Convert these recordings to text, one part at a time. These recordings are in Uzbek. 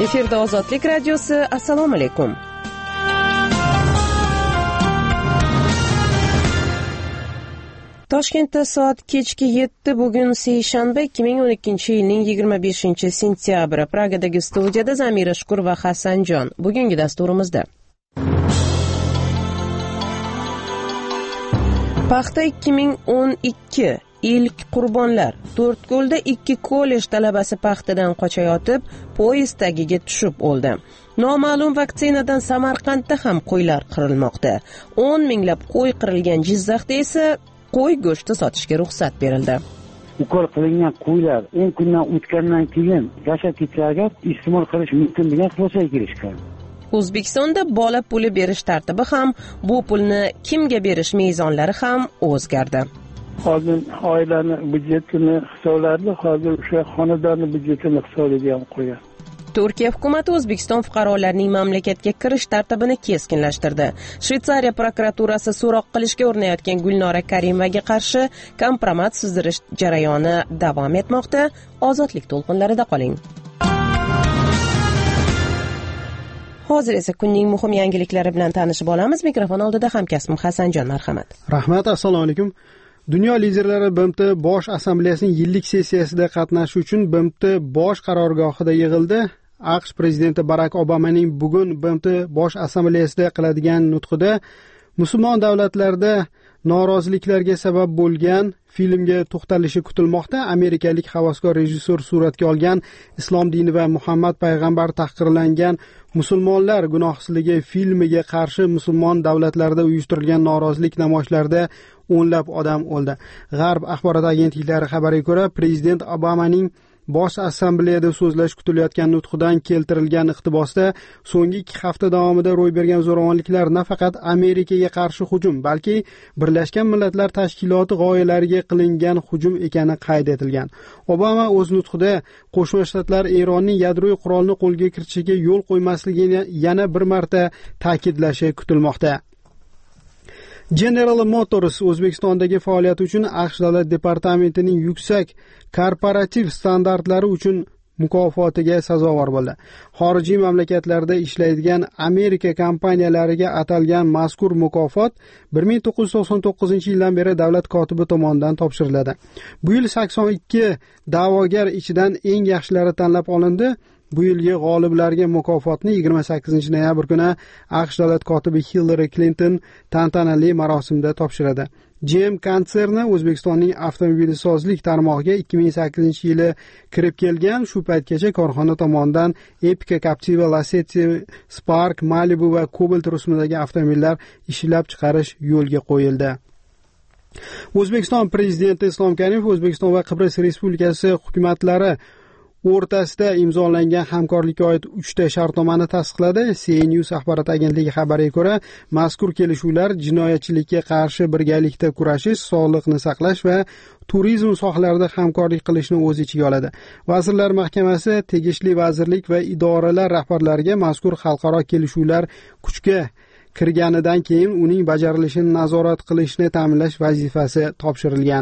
Efirda Ozodlik radiosi. Assalomu alaykum. Toshkentda soat kechki 7 bugun seshanba 2012-yilning 25-sentyabri. Pragadagi studiyada Zamira Shukur va Hasanjon. Bugungi dasturimizda Paxta 2012 ilk qurbonlar. To'rtko'lda 2 kollej talabasi paxtadan qochayotib, poyezd tagiga tushib o'ldi. Noma'lum vaksinadan Samarqandda ham qo'ylar qirilmoqda. 10 minglab qo'y qirilgan Jizzaxda esa qo'y go'shti sotishga ruxsat berildi. Ukol qilingan qo'ylar 10 kundan o'tgandan keyin yashab ketsa agar iste'mol qilish mumkin degan xulosaga kelishgan. O'zbekistonda bola puli berish tartibi ham, bu pulni kimga berish mezonlari ham o'zgardi. Hozir oilani byudjetini hisoblardi, hozir o'sha xonadonni byudjetini hisobiga ham qo'yadi. Turkiya hukumati O'zbekiston fuqarolarining mamlakatga kirish tartibini keskinlashtirdi. Shveysariya prokuraturasi so'roq qilishga urinayotgan Gulnora Karimovga qarshi kompromat sizdirish jarayoni davom etmoqda. Ozodlik to'lqinlarida qoling. Hozir esa kunning muhim yangiliklari bilan tanishib olamiz. Mikrofon oldida hamkasbim Hasanjon, marhamat. Rahmat, assalomu alaykum. Dunyo liderlari BMT bosh assambleyasining yillik sessiyasida qatnashish uchun BMT bosh qarorgohida yig'ildi. AQSh prezidenti Barak Obamaning bugun BMT bosh assambleyasida qiladigan nutqida musulmon davlatlarda noroziliklarga sabab bo'lgan filmga to'xtalishi kutilmoqda. Amerikalik havaskor rejissyor suratga olgan Islom dini va Muhammad payg'ambar tahqirlangan musulmonlar gunohsizligi filmiga qarshi musulmon davlatlarda uyushtirilgan norozilik namoyishlarida o'nlab odam o'ldi. G'arb axborot agentliklari xabariga ko'ra, prezident Obamaning bosh assambleyada so'zlash kutilayotgan nutqidan keltirilgan iqtibosda so'nggi 2 hafta davomida ro'y bergan zo'ravonliklar nafaqat Amerikaga qarshi hujum, balki Birlashgan Millatlar Tashkiloti g'oyalariga qilingan hujum ekani qayd etilgan. Obama o'z nutqida Qo'shma Shtatlar Eronning yadroviy qurolni qo'lga kiritishiga yo'l qo'ymasligini yana bir marta ta'kidlashi kutilmoqda. General Motors O'zbekistondagi faoliyati uchun AQSh davlat departamentining yuksak korporativ standartlari uchun mukofotiga sazovor bo'ldi. Xorijiy mamlakatlarda ishlaydigan Amerika kompaniyalariga atalgan mazkur mukofot 1999-yildan beri davlat kotibi tomonidan topshiriladi. Bu yil 82 da'vogar ichidan eng yaxshilari tanlab olindi. Bu yilgi g'oliblarga mukofotni 28 noyabr kuni AQSh davlat kotibi Hillary Clinton tantanali marosimda topshiradi. GM konserni O'zbekistonning avtomobilsozlik tarmog'iga 2008-yili kirib kelgan. Shu paytgacha korxona tomonidan Epica, Captiva, Lacetti, Spark, Malibu va Cobalt rusumidagi avtomobillar ishlab chiqarish yo'lga qo'yildi. O'zbekiston prezidenti Islom Karimov O'zbekiston va Qibros Respublikasi hukumatlari o'rtasida imzolangan hamkorlikka oid 3 ta shartnomani tasdiqladi. CNews axborot agentligi xabariga ko'ra, mazkur kelishuvlar jinoyatchilikka qarshi birgalikda kurashish, sog'liqni saqlash va turizm sohalarida hamkorlik qilishni o'z ichiga oladi. Vazirlar Mahkamasi tegishli vazirlik va idoralar rahbarlariga mazkur xalqaro kelishuvlar kuchga kirganidan keyin uning bajarilishini nazorat qilishni ta'minlash vazifasi topshirilgan.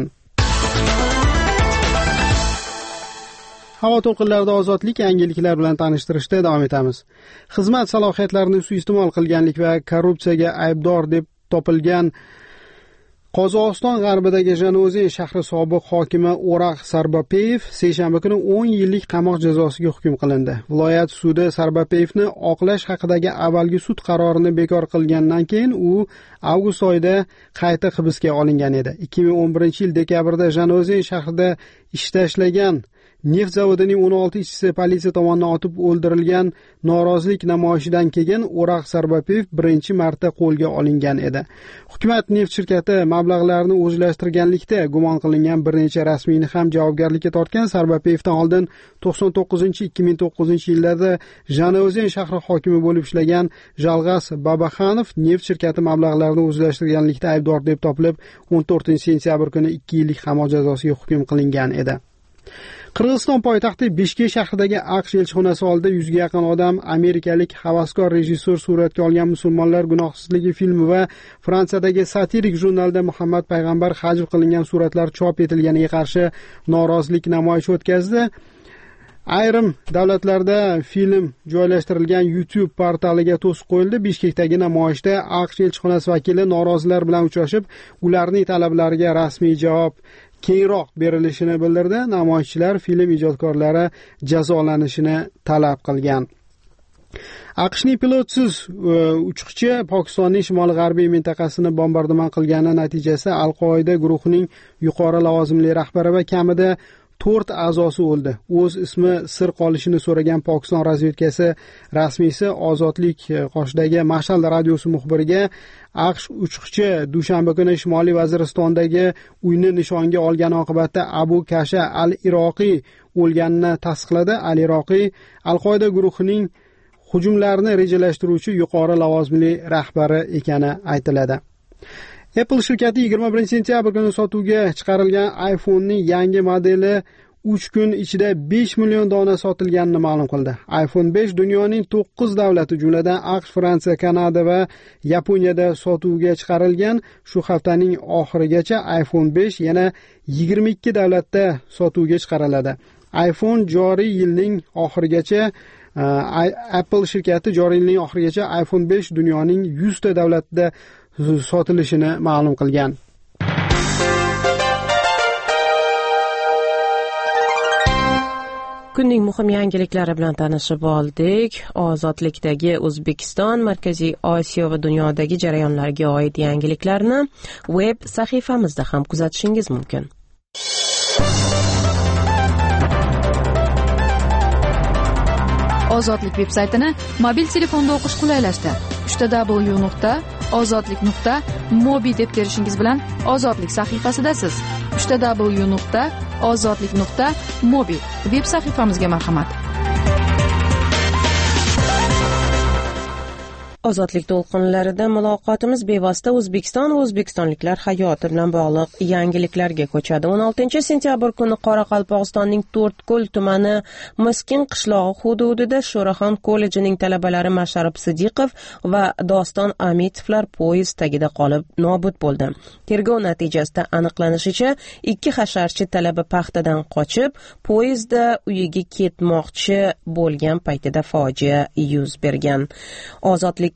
Havo to'lqinlarida ozodlik yangiliklar bilan tanishtirishda davom etamiz. Xizmat salohiyatlarini suiiste'mol qilganlik va korrupsiyaga aybdor deb topilgan Qozog'iston g'arbidagi Jano'zin shahri sobiq hokimi O'raq Sarbapeyev seshanba kuni 10 yillik qamoq jazosiga hukm qilindi. Viloyat sudi Sarbapeyevni oqlash haqidagi avvalgi sud qarorini bekor qilgandan keyin u avgust oyida qayta hibsga olingan edi. 2011-yil dekabrda Jano'zin shahrida ishda ishlagan neft zavodining 16 ishchisi politsiya tomonidan otib o'ldirilgan norozilik namoyishidan keyin O'raq Sarbapeyev birinchi marta qo'lga olingan edi. Hukumat neft shirkati mablag'larni o'zlashtirganlikda gumon qilingan bir necha rasmiyni ham javobgarlikka tortgan. Sarbapeyevdan oldin 99-2009-yillarda Jano'zin shahri hokimi bo'lib ishlagan Jalg'as Babaxanov neft shirkati mablag'larini o'zlashtirganlikda aybdor deb topilib 14-sentyabr kuni 2 yillik qamoq jazosiga hukm qilingan edi. Qirg'iziston poytaxti Bishkek shahridagi AQSh elchixonasi oldida 100 ga yaqin odam amerikalik havaskor rejissyor suratga olgan musulmonlar gunohsizligi filmi va Fransiyadagi satirik jurnalda Muhammad payg'ambar hajv qilingan suratlar chop etilganiga qarshi norozilik namoyishi o'tkazdi. Ayrim davlatlarda film joylashtirilgan YouTube portaliga to'siq qo'yildi. Bishkekdagi namoyishda AQSh elchixonasi vakili norozilar bilan uchrashib, ularning talablariga rasmiy javob keyinroq berilishini bildirdi. Namoyishchilar film ijodkorlari jazolanishini talab qilgan. AQShning pilotsiz uchuvchi Pokistonning shimol-g'arbiy mintaqasini bombardimon qilgani natijasida Al-Qoida guruhining yuqori lavozimli rahbari va kamida 4 a'zosi o'ldi. O'z ismi sir qolishini so'ragan Pokiston razvedkasi rasmiysi Ozodlik qoshidagi Mashal radiosi muxbiriga AQSh uchuvchi dushanba kuni Shimoliy Vaziristondagi uyni nishonga olgani oqibatda Abu Kasha al-Iroqiy o'lganini tasdiqladi. Al-Iroqiy Al-Qoida guruhining hujumlarni rejalashtiruvchi yuqori lavozimli rahbari ekani aytiladi. Apple shirkati 21 sentyabr kuni sotuvga chiqarilgan iPhone'ning yangi modeli 3 kun ichida 5 million dona sotilganini ma'lum qildi. iPhone 5 dunyoning 9 davlati, jumladan AQSh, Fransiya, Kanada va Yaponiyada sotuvga chiqarilgan. Shu haftaning oxirigacha iPhone 5 yana 22 davlatda sotuvga chiqariladi. iPhone joriy yilning oxirigacha Apple shirkati joriy yilning oxirigacha iPhone 5 dunyoning 100 ta davlatda sotilishini ma'lum qilgan. Kunning muhim yangiliklari bilan tanishib oldik. Ozodlikdagi O'zbekiston, Markaziy Osiyo va dunyodagi jarayonlarga oid yangiliklarni web sahifamizda ham kuzatishingiz mumkin. Ozodlik veb-saytini mobil telefonda o'qish qulaylashdi. www.ozodlik.mobi deb terishingiz bilan Ozodlik sahifasidasiz. www.ozodlik.mobi veb sahifamizga marhamat. Ozodlik to'lqinlarida muloqotimiz bevosita O'zbekiston va o'zbekistonliklar hayoti bilan bog'liq yangiliklarga ko'chadi. 16 sentyabr kuni Qoraqalpog'istonning To'rtko'l tumani Miskin qishlog'i hududida Sho'raxon kollejining talabalari Masharib Sidiqov va Doston Amitovlar poyezd tagida qolib nobud bo'ldi. Tergov natijasida aniqlanishicha, 2 hasharchi talaba paxtadan qochib, poyezdda uyiga ketmoqchi bo'lgan paytida fojia yuz bergan. Ozodlik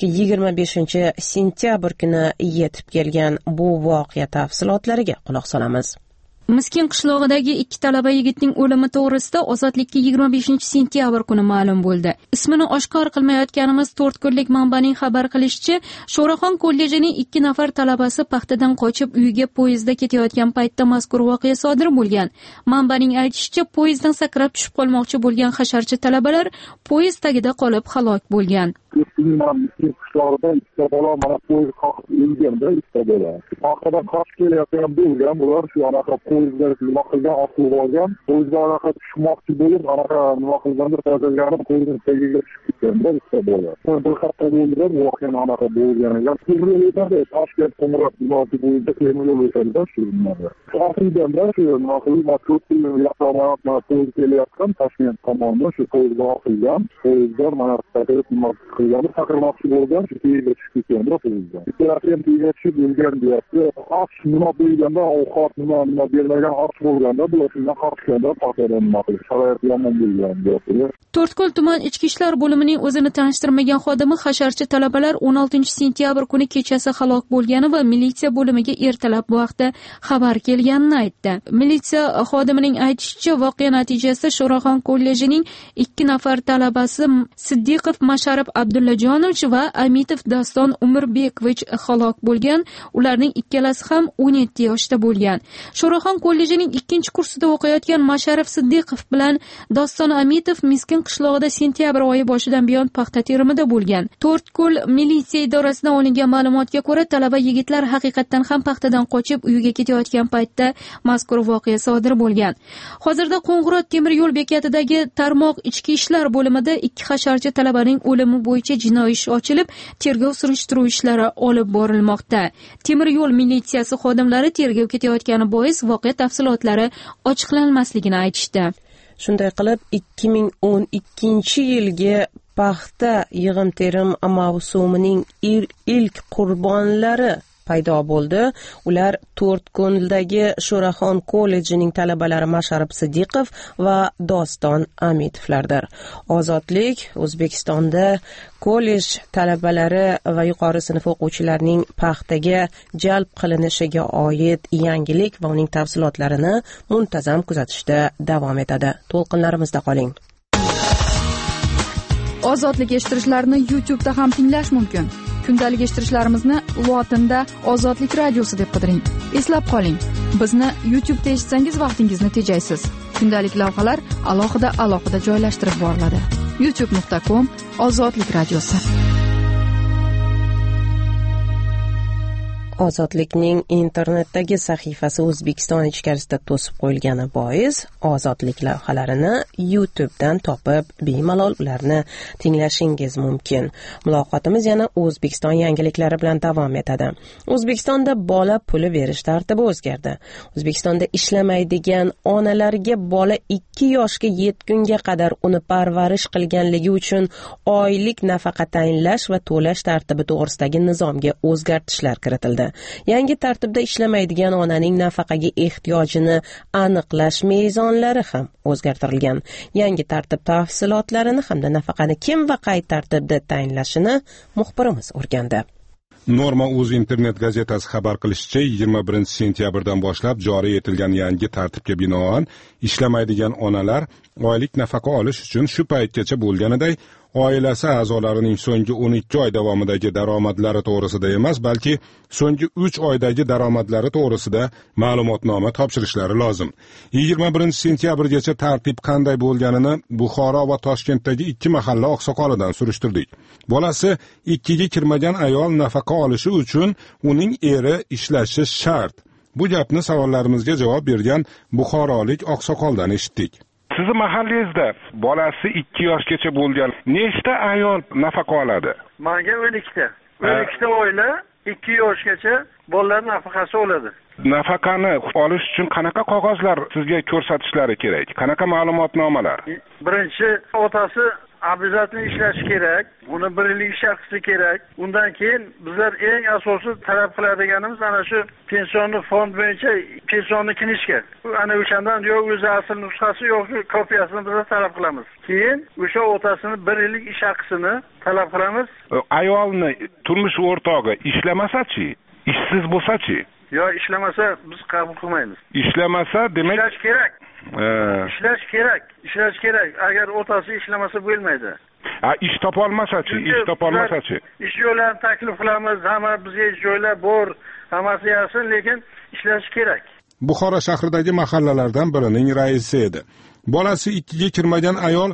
25 sentyabr kuni yetib kelgan bu voqea tafsilotlariga quloq solamiz. Miskin qishlog'idagi 2 talaba yigitning o'limi to'g'risida Ozodlikka 25 sentyabr kuni ma'lum bo'ldi. Ismini oshkor qilmayotganimiz To'rtko'llik manbaning xabar qilishicha, Sho'raxon kollejining 2 nafar talabasi paxtadan qochib uyiga poyezdda ketayotgan paytda mazkur voqea sodir bo'lgan. Manbaning aytishicha, poyezddan sakrab tushib qolmoqchi bo'lgan hasharchi talabalar poyezd tagida qolib halok bo'lgan. Miskin qishlog'ida 2 bola mana poyezd qoqib o'lganda 2 bola. Orqadan qochib kelayotgan bo'lgan, bular shu anaqa poyezdga nima qilgan, osib olgan, poyezdga anaqa tushmoqchi bo'lib, anaqa nima qilganda tozalganib poyezdning tagiga tushib ketganda 2 bola. Bir hafta bo'ldi voqea anaqa bo'lganiga. To'g'ri Toshkent Qo'ng'irot yo'li bo'yicha temir yo'l o'tadi shu yerda. Oxirida shu nima qilib, To'rtko'l yoqaman poyezd kelayotgan Toshkent tomonda shu poyezdga oqilgan, poyezdlar mana qilgani faqirmoqchi bo'lgan, shu yerga tushib ketganda poyezdga. Ikkalasi yerga tushib o'lgan deyapti. AQSh nima bo'lganda, ovqat nima bermagan AQSh bo'lganda, bular shundan qochganda paxtadan nima qilish, sharoit yomon bo'lgan deyapti. To'rtko'l tuman ichki ishlar bo'limining o'zini tanishtirmagan xodimi hasharchi talabalar 16 sentyabr kuni kechasi halok bo'lgani va militsiya bo'limiga ertalab vaqtda xabar kelganini aytdi. Militsiya xodimining aytishicha, voqea natijasida Sho'raxon kollejining 2 nafar talabasi Siddiqov Masharib Abdullajonovich va Amitov Doston Umurbekovich halok bo'lgan. Ularning ikkalasi ham 17 yoshda bo'lgan. Sho'raxon kollejining 2-kursida o'qiyotgan Masharib Siddiqov bilan Doston Amitov Miskin qishlog'ida sentyabr oyi boshidan buyon paxta terimida bo'lgan. To'rtko'l militsiya idorasidan olingan ma'lumotga ko'ra, talaba yigitlar haqiqatdan ham paxtadan qochib uyiga ketayotgan paytda mazkur voqea sodir bo'lgan. Hozirda Qo'ng'irot temir yo'l bekatidagi tarmoq ichki ishlar bo'limida 2 hasharchi talabaning o'limi bo'yicha jinoiy ish ochilib, tergov surishtiruv ishlari olib borilmoqda. Temir yo'l militsiyasi xodimlari tergov ketayotgani bois voqea tafsilotlari ochiqlanmasligini aytishdi. Shunday qilib 2012-yilgi paxta yig'im-terim mavsumining ilk qurbonlari paydo bo'ldi. Ular To'rtko'ldagi Sho'raxon kollejining talabalari Masharib Sidiqov va Doston Amitovlardir. Ozodlik O'zbekistonda kollej talabalari va yuqori sinf o'quvchilarining paxtaga jalb qilinishiga oid yangilik va uning tafsilotlarini muntazam kuzatishda davom etadi. To'lqinlarimizda qoling. Ozodlik eshittirishlarni YouTube'da ham tinglash mumkin. Kundalik eshittirishlarimizni lotinda Ozodlik radiosi deb qidiring. Eslab qoling, bizni YouTube'da eshitsangiz vaqtingizni tejaysiz. Kundalik lavhalar alohida joylashtirib boriladi. youtube.com Ozodlik radiosi. Ozodlikning internetdagi sahifasi O'zbekiston ichkarisida to'sib qo'yilgani bois Ozodlik lavhalarini YouTube'dan topib, bemalol ularni tinglashingiz mumkin. Muloqotimiz yana O'zbekiston yangiliklari bilan davom etadi. O'zbekistonda bola puli berish tartibi o'zgardi. O'zbekistonda ishlamaydigan onalarga bola 2 yoshga yetgunga qadar uni parvarish qilganligi uchun oylik nafaqa tayinlash va to'lash tartibi to'g'risidagi nizomga o'zgartishlar kiritildi. Yangi tartibda ishlamaydigan onaning nafaqaga ehtiyojini aniqlash mezonlari ham o'zgartirilgan. Yangi tartib tafsilotlarini hamda nafaqani kim va qay tartibda tayinlashini muxbirimiz o'rgandi. Norma.uz internet gazetasi xabar qilishicha, 21 sentyabrdan boshlab joriy etilgan yangi tartibga binoan ishlamaydigan onalar oylik nafaqa olish uchun shu paytgacha bo'lganiday oilasi a'zolarining so'nggi 12 oy davomidagi daromadlari to'g'risida emas, balki so'nggi 3 oydagi daromadlari to'g'risida ma'lumotnoma topshirishlari lozim. 21 sentyabrgacha tartib qanday bo'lganini Buxoro va Toshkentdagi 2 mahalla oqsoqolidan surishtirdik. Bolasi 2 ga kirmagan ayol nafaqa olishi uchun uning eri ishlashi shart. Bu gapni savollarimizga javob bergan buxorolik oqsoqoldan eshitdik. Sizni mahallangizda bolasi 2 yoshgacha bo'lgan nechta ayol nafaqa oladi? Menga 12 ta. 12 ta oila 2 yoshgacha bolalar nafaqasi oladi. Nafaqani olish uchun qanaqa qog'ozlar sizga ko'rsatishlari kerak? Qanaqa ma'lumotnomalar? Birinchi, otasi обязательно ishlashi kerak. Uni birlik shaxsi kerak. Undan keyin bizlar eng asosiy talab qiladiganimiz ana shu pensionni fond bo'yicha pensionni kinishga. Ana o'shandan yo o'zi asl nusxasi yoki kopiyasini biz talab qilamiz. Keyin o'sha otasini birlik ish haqisini talab qilamiz. Ayolni turmush o'rtog'i ishlamasa-chi, ishsiz bo'lsa-chi? Yo ishlamasa biz qabul qilmaymiz. Ishlamasa, demak ishlash kerak. Ishlash kerak. Agar otasi ishlamasa bo'lmaydi. Ish topolmasa-chi, ish yo'llarini taklif qilamiz, hamma bizga ish joylar bor, hammasi yaxshi, lekin ishlash kerak. Buxoro shahridagi mahallalardan birining raisi edi. Bolasi 2 ga kirmagan ayol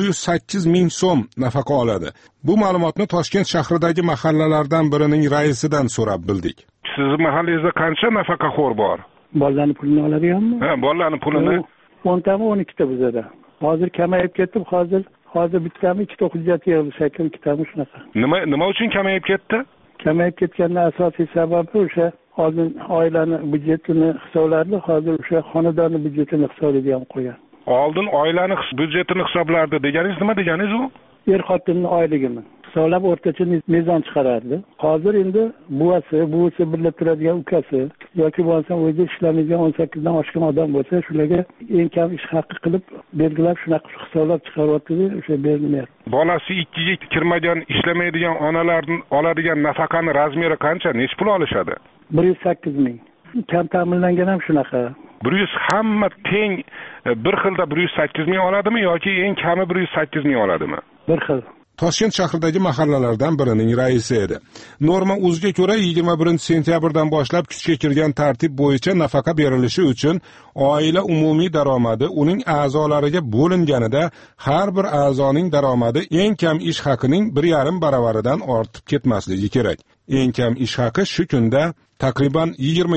108 ming so'm nafaqa oladi. Bu ma'lumotni Toshkent shahridagi mahallalardan birining raisidan so'rab bildik. Sizning mahallangizda qancha nafaqaxo'r bor? Bolalarning pulini oladiganmi? Bolalarning pulini 10 tami 12 ta bizda. Hozir kamayib ketdi, hozir bittami 2 ta hujjat yig'ildi, shakl 2 tami shunaqa. Nima uchun kamayib ketdi? Kamayib ketganning asosiy sababi o'sha oldin oilani budjetini hisoblardi, hozir o'sha xonadonni budjetini hisoblaydigan qo'ygan. Oldin oilani budjetini hisoblardi deganingiz nima deganingiz u? Er-xotinning oyligini hisoblab o'rtacha mezon chiqarardi. Hozir endi buvisi birga turadigan ukasi yoki bo'lmasa o'zi ishlamaydigan 18 dan oshgan odam bo'lsa, shularga eng kam ish haqqi qilib belgilab shunaqa hisoblab chiqaryapti, o'sha berilmayapti. Bolasi 2 ga kirmagan ishlamaydigan onalarning oladigan nafaqani razmeri qancha? Nech pul olishadi? 108 ming. Kam ta'minlangan ham shunaqa. 100 hamma teng bir xilda 108 ming oladimi yoki eng kami 108 ming oladimi? Bir xil. Toshkent shahridagi mahallalardan birining raisi edi. Norma.uzga ko'ra 21 sentyabrdan boshlab kuchga kirgan tartib bo'yicha nafaqa berilishi uchun oila umumiy daromadi uning a'zolariga bo'linganida har bir a'zoning daromadi eng kam ish haqining 1,5 baravaridan ortib ketmasligi kerak. Eng kam ish haqi shu kunda taqriban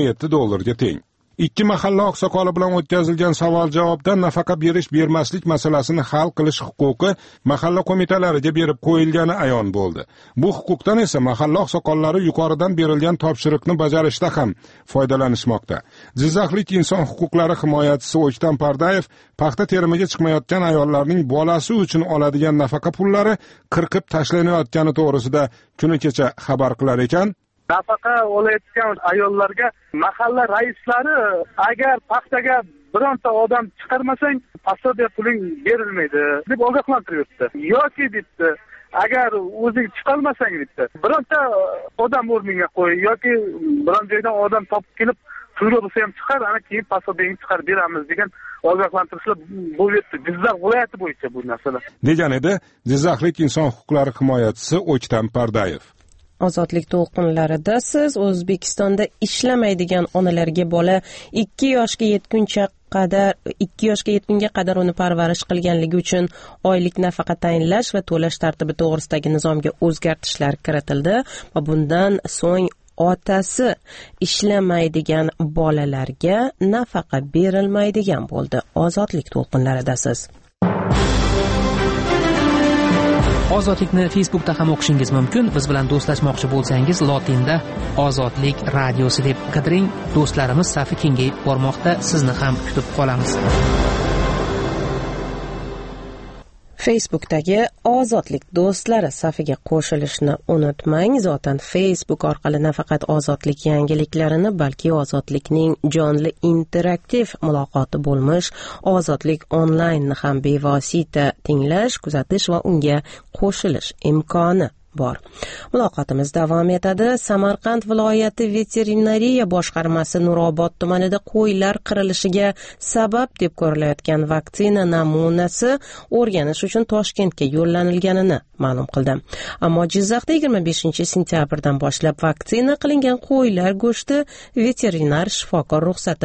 $27 ga teng. 2 mahalla oqsoqoli bilan o'tkazilgan savol-javobda nafaqa berish-bermaslik masalasini hal qilish huquqi mahalla qo'mitalariga berib qo'yilgani ayon bo'ldi. Bu huquqdan esa mahalla oqsoqollari yuqoridan berilgan topshiriqni bajarishda ham foydalanishmoqda. Jizzaxlik inson huquqlari himoyachisi O'ktam Pardayev paxta terimiga chiqmayotgan ayollarning bolasi uchun oladigan nafaqa pullari qirqib tashlanayotgani to'g'risida kuni kecha xabar qilar ekan, nafaqa olayotgan ayollarga mahalla raislari agar paxtaga bironta odam chiqarmasang пособие puling berilmaydi deb ogohlantiryapti. Yoki debdi agar o'zing chiqolmasang debdi bironta odam o'rniga qo'y yoki biron joydan odam topib kelib puli bo'lsa ham chiqar, ana keyin пособиеңni chiqarib beramiz degan ogohlantirishlar bo'lyapti. Jizzax viloyati bo'yicha bu narsalar. degan edi Jizzaxlik inson huquqlari himoyachisi O'ktam Pardayev. Ozodlik to'lqinlarida siz O'zbekistonda ishlamaydigan onalarga bola 2 yoshga yetgunga qadar uni parvarish qilganligi uchun oylik nafaqa tayinlash va to'lash tartibi to'g'risidagi nizomga o'zgartishlar kiritildi va bundan so'ng otasi ishlamaydigan bolalarga nafaqa berilmaydigan bo'ldi. Ozodlik to'lqinlarida siz Ozodlikni Facebookda ham o'qishingiz mumkin. Biz bilan do'stlashmoqchi bo'lsangiz, lotinda Ozodlik radiosi deb qidiring. Do'stlarimiz safi kengayib bormoqda. Sizni ham kutib qolamiz. Facebookdagi Ozodlik do'stlari safiga qo'shilishni unutmang. Zotan Facebook orqali nafaqat Ozodlik yangiliklarini, balki Ozodlikning jonli interaktiv muloqoti bo'lmish Ozodlik onlaynni ham bevosita tinglash, kuzatish va unga qo'shilish imkoni bor. Muloqotimiz davom etadi. Samarqand viloyati veterinariya boshqarmasi Nurobod tumanida qo'ylar qirilishiga sabab deb ko'rilayotgan vaksina namunasi o'rganish uchun Toshkentga yo'llanilganini ma'lum qildi. Ammo Jizzaxda 25-sentyabrdan boshlab vaksina qilingan qo'ylar go'shti veterinar shifokor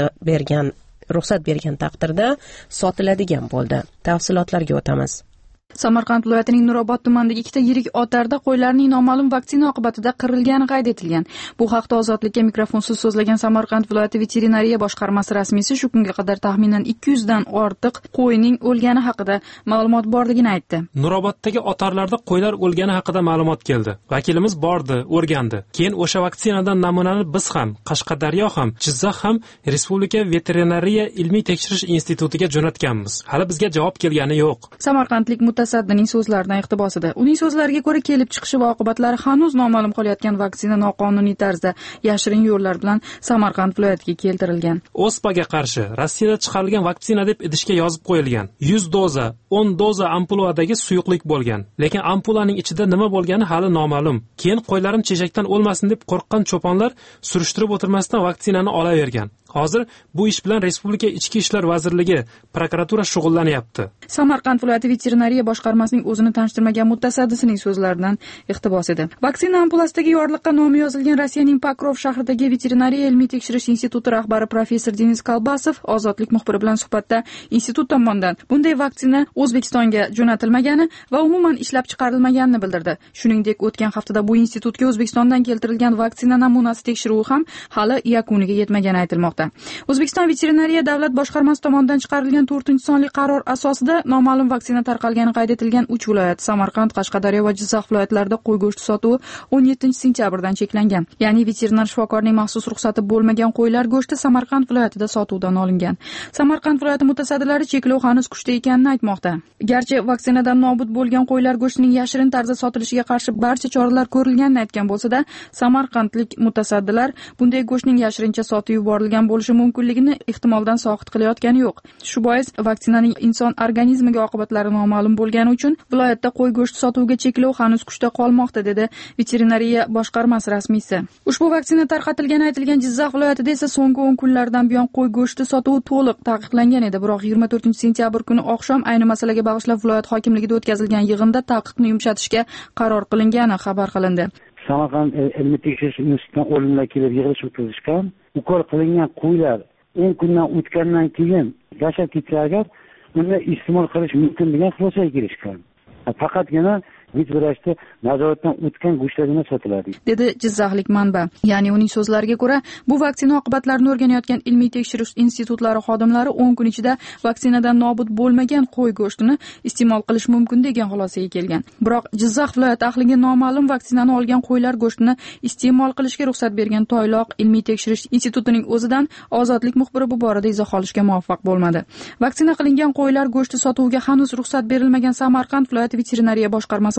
ruxsat bergan taqdirda sotiladigan bo'ldi. Tafsilotlarga o'tamiz. Samarqand viloyatining Nurobod tumanidagi 2 yirik otarda qo'ylarning noma'lum vaksina oqibatida qirilgani qayd etilgan. Bu haqda Ozodlikka mikrofonsiz so'zlagan Samarqand viloyati veterinariya boshqarmasi rasmiysi shu kunga qadar taxminan 200 dan ortiq qo'yning o'lgani haqida ma'lumot borligini aytdi. Nuroboddagi otarlarda qo'ylar o'lgani haqida ma'lumot keldi. Vakilimiz bordi, o'rgandi. Keyin o'sha vaksinadan namunani biz ham, Qashqadaryo ham, Jizzax ham Respublika veterinariya ilmiy tekshirish institutiga jo'natganmiz. Hali bizga javob kelgani yo'q. Samarqandlik mutasaddining so'zlaridan iqtibos edi. Uning so'zlariga ko'ra, kelib chiqishi va oqibatlari hanuz noma'lum qolayotgan vaksina noqonuniy tarzda yashirin yo'llar bilan Samarqand viloyatiga keltirilgan. Ospaga qarshi Rossiyada chiqarilgan vaksina deb idishga yozib qo'yilgan. 100 doza, 10 doza ampuladagi suyuqlik bo'lgan. Lekin ampulaning ichida nima bo'lgani hali noma'lum. Keyin qo'ylarim chechakdan o'lmasin deb qo'rqqan cho'ponlar surishtirib o'tirmasdan vaksinani olavergan. Hozir bu ish bilan Respublika Ichki ishlar vazirligi, prokuratura shug'ullanyapti. Samarqand viloyati veterinariya boshqarmasining o'zini tanishtirmagan mutasaddisining so'zlaridan iqtibos edi. Vaksina ampulasidagi yorliqqa nomi yozilgan Rossiyaning Pokrov shahridagi veterinariya ilmiy tekshirish instituti rahbari professor Denis Kolbasov Ozodlik muxbiri bilan suhbatda institut tomonidan bunday vaksina O'zbekistonga jo'natilmagani va umuman ishlab chiqarilmaganini bildirdi. Shuningdek, o'tgan haftada bu institutga O'zbekistondan keltirilgan vaksina namunasi tekshiruvi ham hali yakuniga yetmagani aytilmoqda. O'zbekiston veterinariya davlat boshqarmasi tomonidan chiqarilgan 4-sonli qaror asosida noma'lum vaksina tarqalgani qayd etilgan 3 viloyat Samarqand, Qashqadaryo va Jizzax viloyatlarida qo'y go'shti sotuvi 17-sentyabrdan cheklangan. Ya'ni veterinar shifokorning maxsus ruxsati bo'lmagan qo'ylar go'shti Samarqand viloyatida sotuvdan olingan. Samarqand viloyati mutasaddilari cheklov hanuz kuchda ekanini aytmoqda. Garchi vaksinadan nobud bo'lgan qo'ylar go'shtining yashirin tarzda sotilishiga qarshi barcha choralar ko'rilganini aytgan bo'lsa-da, samarqandlik mutasaddilar bunday go'shtning yashirincha sotib yuborilgan bo'lishi mumkinligini ehtimoldan soqit qilayotgani yo'q. Shu bois vaksinaning inson organizmiga oqibatlari noma'lum bo'lgani uchun viloyatda qo'y go'shti sotuviga cheklov hanuz kuchda qolmoqda, dedi veterinariya boshqarmasi rasmiysi. Ushbu vaksina tarqatilgani aytilgan Jizzax viloyatida esa so'nggi 10 kunlardan buyon qo'y go'shti sotuvi to'liq taqiqlangan edi. Biroq 24-sentyabr kuni oqshom ayni masalaga bag'ishlab viloyat hokimligida o'tkazilgan yig'inda taqiqni yumshatishga qaror qilingani xabar qilindi. Samarqand ilmiy tekshirish institutidan olimlar kelib yig'ilish o'tkazishgan. Ukol qilingan qo'ylar 10 kundan o'tgandan keyin yashab ketsa agar uni iste'mol qilish mumkin degan xulosaga kelishgan. Faqatgina vrachda nazoratdan o'tgan go'shtlargina sotiladi, dedi Jizzaxlik manba. Ya'ni uning so'zlariga ko'ra, bu vaksina oqibatlarini o'rganayotgan ilmiy tekshirish institutlari xodimlari 10 kun ichida vaksinadan nobud bo'lmagan qo'y go'shtini iste'mol qilish mumkin degan xulosaga kelgan. Biroq Jizzax viloyati ahliga noma'lum vaksinani olgan qo'ylar go'shtini iste'mol qilishga ruxsat bergan Toyloq ilmiy tekshirish institutining o'zidan Ozodlik muxbiri bu borada izoh olishga muvaffaq bo'lmadi. Vaksina qilingan qo'ylar go'shti sotuviga hanuz ruxsat berilmagan Samarqand viloyati veterinariya boshqarmasi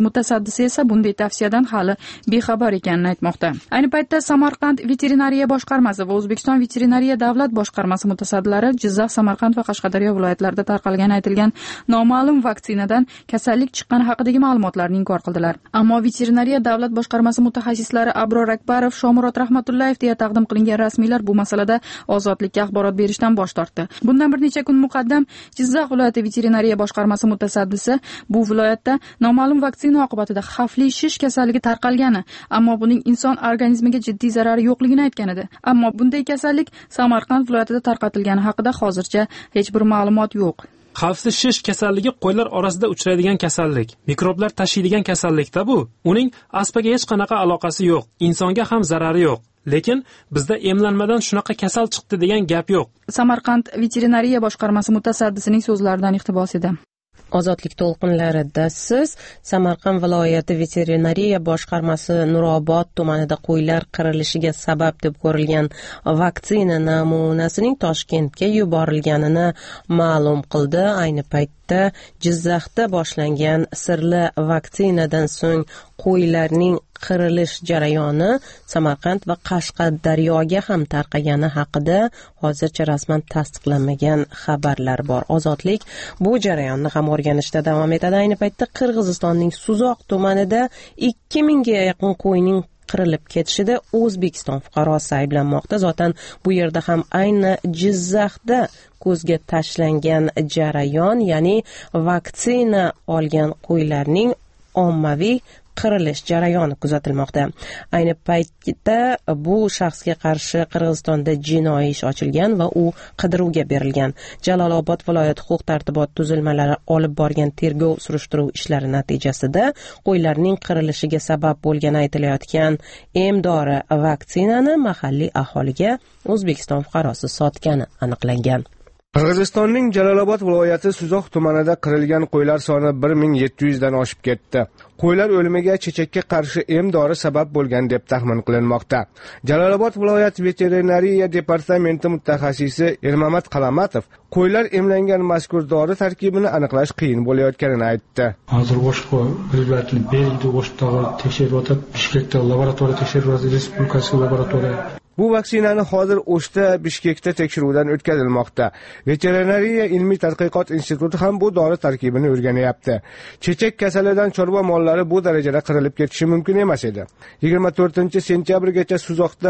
mutasaddisi esa bunday tavsiyadan hali bexabar ekanini aytmoqda. Ayni paytda Samarqand veterinariya boshqarmasi va O'zbekiston veterinariya davlat boshqarmasi mutasaddilari Jizzax, Samarqand va Qashqadaryo viloyatlarida tarqalgani aytilgan noma'lum vaksinadan kasallik chiqqani haqidagi ma'lumotlarni inkor qildilar. Ammo veterinariya davlat boshqarmasi mutaxassislari Abror Akbarov, Shomurod Rahmatullayev deya taqdim qilingan rasmiylar bu masalada ozodlikka axborot berishdan bosh tortdi. Bundan bir necha kun muqaddam Jizzax viloyati veterinariya boshqarmasi mutasaddisi bu viloyatda noma'lum vaksina oqibatida xavfli shish kasalligi tarqalgani, ammo buning inson organizmiga jiddiy zarari yo'qligini aytgan edi. Ammo bunday kasallik Samarqand viloyatida tarqatilgani haqida hozircha hech bir ma'lumot yo'q. Xavfsiz shish kasalligi qo'ylar orasida uchraydigan kasallik, mikroblar tashiydigan kasallikda bu. Uning aspaga hech qanaqa aloqasi yo'q, insonga ham zarari yo'q. Lekin bizda emlanmadan shunaqa kasal chiqdi degan gap yo'q. Samarqand veterinariya boshqarmasi mutasaddisining so'zlaridan iqtibos edi. Ozodlik to'lqinlarida siz Samarqand viloyati veterinariya boshqarmasi Nurobod tumanida qo'ylar qirilishiga sabab deb ko'rilgan vaksina namunasining Toshkentga yuborilganini ma'lum qildi. Ayni paytda Jizzaxda boshlangan sirli vaksinadan so'ng qo'ylarning qirilish jarayoni Samarqand va Qashqadaryoga ham tarqagani haqida hozircha rasman tasdiqlanmagan xabarlar bor. Ozodlik bu jarayonni ham o'rganishda davom etadi. Ayni paytda Qirg'izistonning Suzoq tumanida 2000 ga yaqin qo'yning qirilib ketishida O'zbekiston fuqarosi ayblanmoqda. Zotan bu yerda ham ayni Jizzaxda ko'zga tashlangan jarayon, ya'ni vaksina olgan qo'ylarning ommaviy qirilish jarayoni kuzatilmoqda. Ayni paytda bu shaxsga qarshi Qirg'izistonda jinoiy ish ochilgan va u qidiruvga berilgan. Jalolobod viloyat huquq-tartibot tuzilmalari olib borgan tergov surishtiruv ishlari natijasida qo'ylarning qirilishiga sabab bo'lgani aytilayotgan em-dori vaksinani mahalliy aholiga O'zbekiston fuqarosi sotgani aniqlangan. Qirg'izistonning Jalolobod viloyati Suzoq tumanida qirilgan qo'ylar soni 1700 dan oshib ketdi. Qo'ylar o'limiga chechakka qarshi em-dori sabab bo'lgan deb taxmin qilinmoqda. Jalolobod viloyat veterinariya departamenti mutaxassisi Ermamat Qalamatov qo'ylar emlangan mazkur dori tarkibini aniqlash qiyin bo'layotganini aytdi. Hozir boshqa hujjatni berdi, boshqa tekshiryapti, Bishkekda laboratoriya tekshiryapti, respublikaviy laboratoriya. Bu vaksinani hozir O'shda, Bishkekda tekshiruvdan o'tkazilmoqda. Veterinariya ilmiy tadqiqot instituti ham bu dori tarkibini o'rganyapti. Chechak kasalidan chorva mollari bu darajada qirilib ketishi mumkin emas edi. 24-sentyabrgacha Suzoqda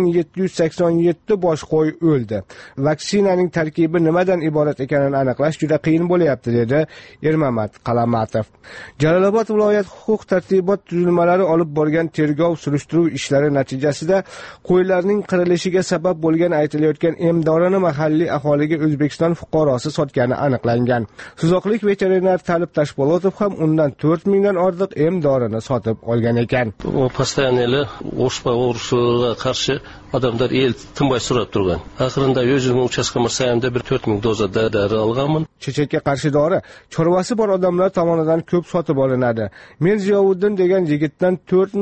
1787 bosh qo'y o'ldi. Vaksinaning tarkibi nimadan iborat ekanini aniqlash juda qiyin bo'lyapti, dedi Ermamat Qalamatov. Jalolobod viloyat huquq-tartibot tuzilmalari olib borgan tergov surishtiruv ishlari natijasida qo'ylarning qirilishiga sabab bo'lgan aytilayotgan em-dorini mahalliy aholiga O'zbekiston fuqarosi sotgani aniqlangan. Suzoqlik veterinar Talib Tashbolotov ham undan 4000 dan ortiq em-dorini sotib olgan ekan. U postoyanli o'shpa urushiga qarshi odamlar el tinmay so'rab turgan. Oxirida o'zimning uchastkam sayamda bir 4000 doza dori olganman. Chechakka qarshi dori chorvasi bor odamlar tomonidan ko'p sotib olinadi. Men Ziyovuddin degan yigitdan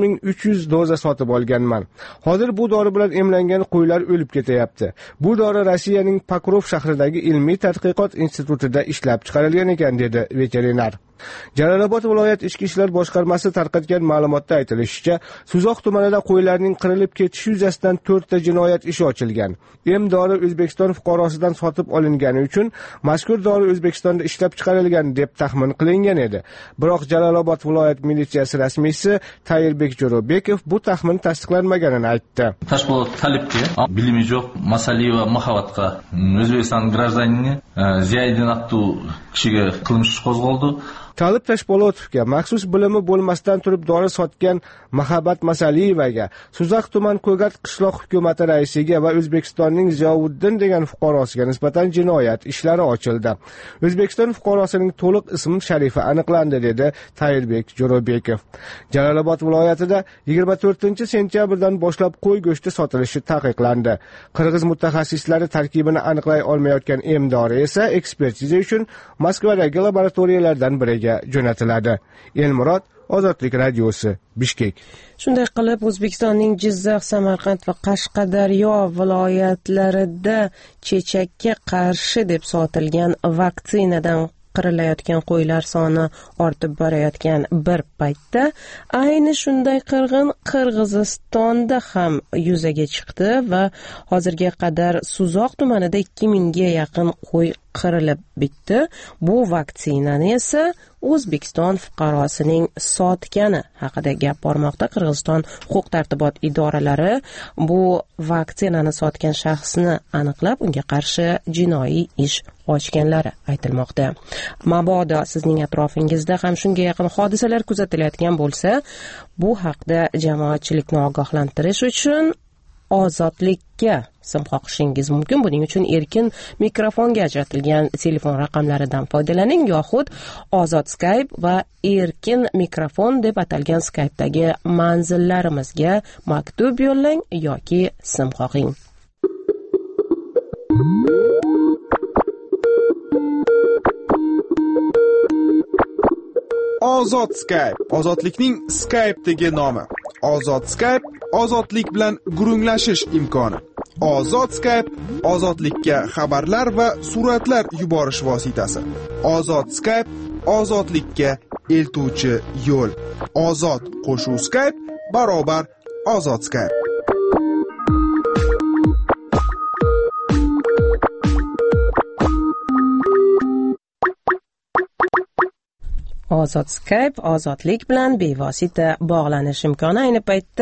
4300 doza sotib olganman. Hozir bu dori bilan emlangan qo'ylar o'lib ketyapti. Bu dori Rossiyaning Pokrov shahridagi ilmiy tadqiqot institutida ishlab chiqarilgan ekan, dedi veterinar. Jalolobod viloyat ichki ishlar boshqarmasi tarqatgan ma'lumotda aytilishicha, Suzoq tumanida qo'ylarning qirilib ketishi yuzasidan 4 ta jinoyat ishi ochilgan. Em-dori O'zbekiston fuqarosidan sotib olingani uchun mazkur dori O'zbekistonda ishlab chiqarilgan deb taxmin qilingan edi. Biroq Jalolobod viloyat militsiyasi rasmiysi Tayirbek Jo'robekov bu taxmin tasdiqlanmaganini aytdi. Tashbolot talibga bilimi yo'q, masaliy va muhabbatga O'zbekiston gражданini Ziyovuddin Attu kishiga qilmish ish qo'zg'aldi. Talib Tashbolotovga maxsus bilimi bo'lmasdan turib dori sotgan Mahabat Masaliyevaga, Suzoq tuman Ko'gat qishloq hukumati raisiga va O'zbekistonning Ziyovuddin degan fuqarosiga nisbatan jinoyat ishlari ochildi. O'zbekiston fuqarosining to'liq ism-sharifi aniqlandi, dedi Tayirbek Jo'robekov. Jalolobod viloyatida 24-sentyabrdan boshlab qo'y go'shti sotilishi taqiqlandi. Qirg'iz mutaxassislari tarkibini aniqlay olmayotgan em-dori esa ekspertiza uchun Moskvadagi laboratoriyalardan biriga jo'natiladi. Elmurod, Ozodlik radiosi, Bishkek. Shunday qilib, O'zbekistonning Jizzax, Samarqand va Qashqadaryo viloyatlarida chechakka qarshi deb sotilgan vaksinadan qirilayotgan qo'ylar soni ortib borayotgan bir paytda ayni shunday qirg'in Qirg'izistonda ham yuzaga chiqdi va hozirga qadar Suzoq tumanida 2000 ga yaqin qo'y qirilib bitdi. Bu vaksinani esa O'zbekiston fuqarosining sotgani haqida gap bormoqda. Qirg'iziston huquq tartibot idoralari bu vaksinani sotgan shaxsni aniqlab, unga qarshi jinoiy ish ochganlari aytilmoqda. Mabodo sizning atrofingizda ham shunga yaqin hodisalar kuzatilayotgan bo'lsa, bu haqda jamoatchilikni ogohlantirish uchun Ozodlikka sim qoqishingiz mumkin. Buning uchun erkin mikrofonga ajratilgan telefon raqamlaridan foydalaning yoxud Ozod Skype va erkin mikrofon deb atalgan Skype'dagi manzillarimizga maktub yo'llang yoki sim qoqing. Ozod Skype, ozodlikning Skype'dagi nomi. Ozod Skype, ozodlik bilan gurunglashish imkoni. Ozod Skype, ozodlikka xabarlar va suratlar yuborish vositasi. Ozod Skype, ozodlikka eltuvchi yo'l. Ozod qo'shuv Skype barobar Ozod Skype. Ozod Skype ozodlik bilan bevosita bog'lanish imkoni. Ayni paytda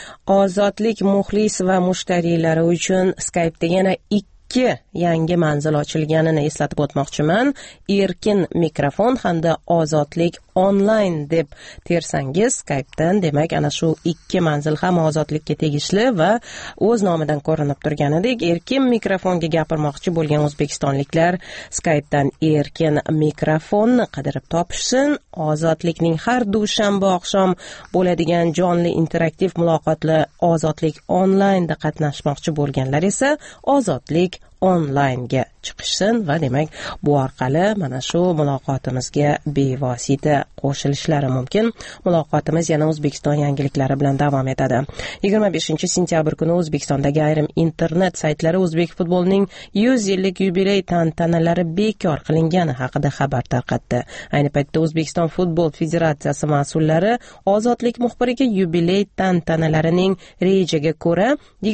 ozodlik muxlis va mushtariylari uchun Skype'da yana 2 yangi manzil ochilganini eslatib o'tmoqchiman. Erkin mikrofon hamda ozodlik onlayn deb tersangiz Skype'dan, demak ana shu 2 manzil ham ozodlikka tegishli va o'z nomidan ko'rinib turganidek, erkin mikrofonga gapirmoqchi bo'lgan o'zbekistonliklar Skype'dan erkin mikrofonni qidirib topishsin. Ozodlikning har dushanba oqshom bo'ladigan jonli interaktiv muloqotli ozodlik onlaynda qatnashmoqchi bo'lganlar esa ozodlik onlaynga chiqishsin va demak bu orqali mana shu muloqotimizga bevosita qo'shilishlari mumkin. Muloqotimiz yana O'zbekiston yangiliklari bilan davom etadi. 25-sentyabr kuni O'zbekistondagi ayrim internet saytlari o'zbek futbolining 100 yillik yubiley tantanalari bekor qilingani haqida xabar tarqatdi. Ayni paytda O'zbekiston futbol federatsiyasi mas'ullari ozodlik muxbiriga yubiley tantanalarining rejaga ko'ra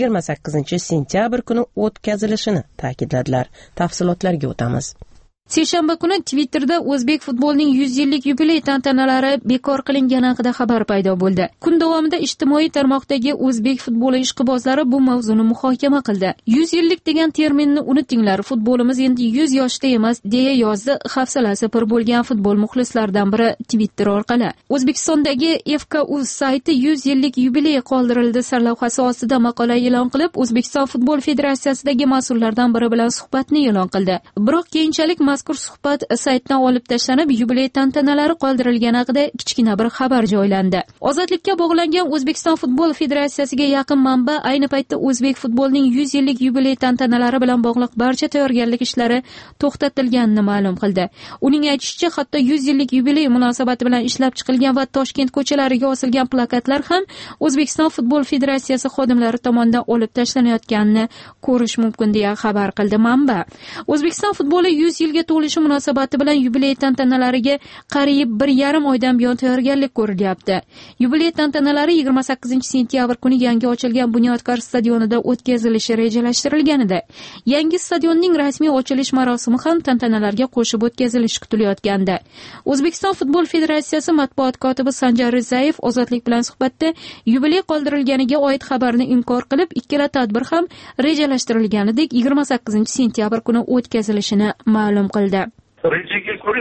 28-sentyabr kuni o'tkazilishini ta'kidladilar. Tafsilotlarga o'tamiz. Seshanba kuni Twitterda o'zbek futbolining 100 yillik yubiley tantanalari bekor qilingani haqida xabar paydo bo'ldi. Kun davomida ijtimoiy tarmoqdagi o'zbek futboli ishqibozlari bu mavzuni muhokama qildi. 100 yillik degan terminni unutinglar, futbolimiz endi 100 yoshda emas, deya yozdi hafsalasi pir bo'lgan futbol muxlislaridan biri Twitter orqali. O'zbekistondagi FK.uz sayti 100 yillik yubiley qoldirildi sarlavhasi ostida maqola e'lon qilib, O'zbekiston futbol federatsiyasidagi mas'ullardan biri bilan suhbatni e'lon qildi. Biroq keyinchalik mazkur suhbat saytdan olib tashlanib, yubiley tantanalari qoldirilgani haqida kichkina bir xabar joylandi. Ozodlikka bog'langan O'zbekiston futbol federatsiyasiga yaqin manba ayni paytda o'zbek futbolining 100 yillik yubiley tantanalari bilan bog'liq barcha tayyorgarlik ishlari to'xtatilganini ma'lum qildi. Uning aytishicha, hatto 100 yillik yubiley munosabati bilan ishlab chiqilgan va Toshkent ko'chalariga osilgan plakatlar ham O'zbekiston futbol federatsiyasi xodimlari tomonidan olib tashlanayotganini ko'rish mumkin deya xabar qildi manba. O'zbekiston futboli 100 yilga to'lishi munosabati bilan yubiley tantanalariga qariyb 1,5 oydan buyon tayyorgarlik ko'rilyapti. Yubiley tantanalari 28-sentyabr kuni yangi ochilgan Bunyodkor stadionida o'tkazilishi rejalashtirilgan edi. Yangi stadionning rasmiy ochilish marosimi ham tantanalarga qo'shib o'tkazilishi kutilayotgandi. O'zbekiston futbol federatsiyasi matbuot kotibi Sanjar Rizayev ozodlik bilan suhbatda yubiley qoldirilganiga oid xabarni inkor qilib, ikkala tadbir ham rejalashtirilganidek 28-sentyabr kuni o'tkazilishini ma'lum qildi. Rejaga ko'ra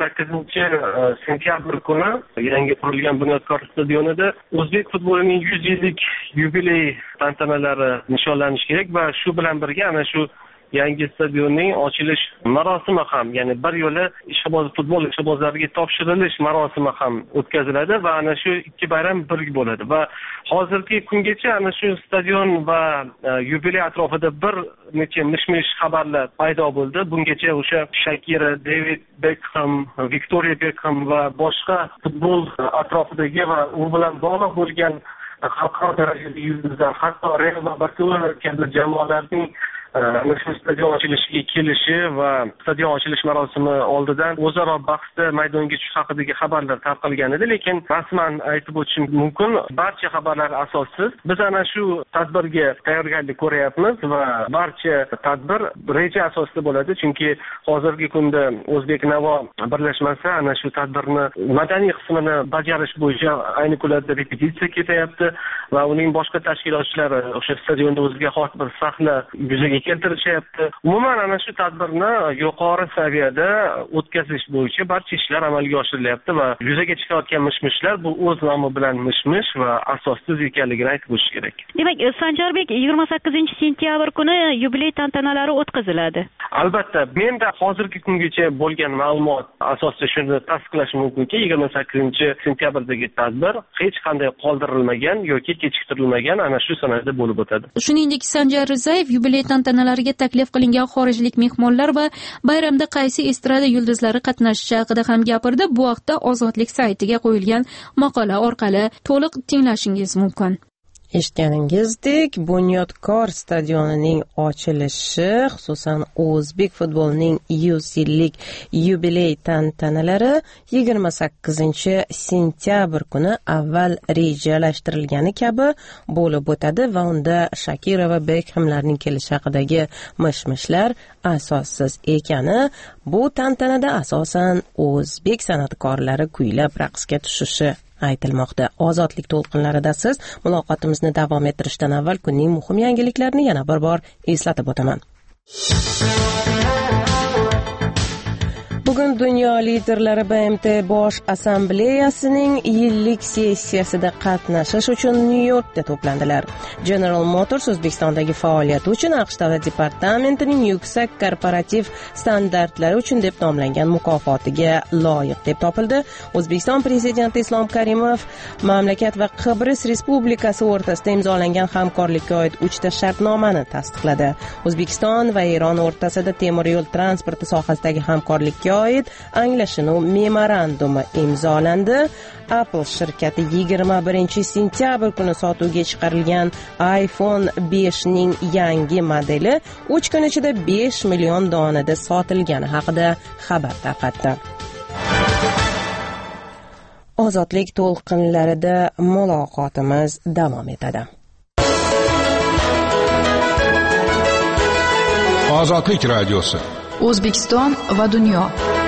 28-sentyabr kuni yangi qurilgan Bunyodkor stadionida o'zbek futbolining 100 yillik yubiley tantanalari nishonlanishi kerak va shu bilan birga ana shu yangi stadionning ochilish marosimi ham, ya'ni bir yo'la futbol ishqibozlariga topshirilish marosimi ham o'tkaziladi va ana shu ikki bayram birga bo'ladi va hozirgi kungacha ana shu stadion va yubiley atrofida bir necha mish-mish xabarlar paydo bo'ldi. Bungacha o'sha Shakira, David Beckham, Victoria Beckham va boshqa futbol atrofidagi va u bilan bog'liq bo'lgan xalqaro darajadagi yulduzlar, hatto Real va Barselona kabi jamoalarning shu stadion ochilishiga kelishi va stadion ochilish marosimi oldidan o'zaro bahsda maydonga tushish haqidagi xabarlar tarqalgan edi, lekin rasman aytib o'tishim mumkin, barcha xabarlar asossiz. Biz ana shu tadbirga tayyorgarlik ko'ryapmiz va barcha tadbir reja asosida bo'ladi, chunki hozirgi kunda O'zbek-Navo birlashmasi ana shu tadbirni madaniy qismini bajarish bo'yicha ayni kunlarda repetitsiya ketyapti va uning boshqa tashkilotchilari o'sha stadionda o'ziga xos bir sahna yuzaga keltirishyapti. Umuman ana shu tadbirni yuqori saviyada o'tkazish bo'yicha barcha ishlar amalga oshirilyapti va yuzaga chiqayotgan mishmishlar bu o'z nomi bilan mishmish va asossiz ekanligini aytib o'tish kerak. Demak, Sanjarbek, 28-sentyabr kuni yubiley tantanalari o'tkaziladi. Albatta, menda hozirgi kungacha bo'lgan ma'lumot asosida shuni tasdiqlash mumkinki, 28-sentyabrdagi tadbir hech qanday qoldirilmagan yoki kechiktirilmagan ana shu sanada bo'lib o'tadi. Shuningdek, Sanjar Rizayev yubiley tantanalariga taklif qilingan xorijlik mehmonlar va bayramda qaysi estrada yulduzlari qatnashishi haqida ham gapirdi. Bu haqda Ozodlik saytiga qo'yilgan maqola orqali to'liq tinglashingiz mumkin. Eshitganingizdek, Bunyodkor stadionining ochilishi, xususan o'zbek futbolining 100 yillik yubiley tantanalari 28-sentyabr kuni avval rejalashtirilgani kabi bo'lib o'tadi va unda Shakira va Beckhamlarning kelishi haqidagi mishmishlar asossiz ekani, bu tantanada asosan o'zbek san'atkorlari kuylab raqsga tushishi aytilmoqda. Ozodlik to'lqinlarida siz muloqotimizni davom ettirishdan avval kunning muhim yangiliklarini yana bir bor eslatib o'taman. Bugun dunyo liderlari BMT Bosh Assambleyasining yillik sessiyasida qatnashish uchun Nyu-Yorkda to'plandilar. General Motors O'zbekistondagi faoliyati uchun AQSh davlat departamentining yuksak korporativ standartlari uchun deb nomlangan mukofotiga loyiq deb topildi. O'zbekiston prezidenti Islom Karimov mamlakat va Qibros Respublikasi o'rtasida imzolangan hamkorlikka oid 3 ta shartnomani tasdiqladi. O'zbekiston va Eron o'rtasida temir yo'l transporti sohasidagi hamkorlikka oid anglashuv memorandumi imzolandi. Apple shirkati 21-sentyabr kuni sotuvga chiqarilgan iPhone 5 ning yangi modeli 3 kun ichida 5 million donada sotilgani haqida xabar tarqatdi. Ozodlik to'lqinlarida muloqotimiz davom etadi. Ozodlik radiosi. O'zbekiston va dunyo.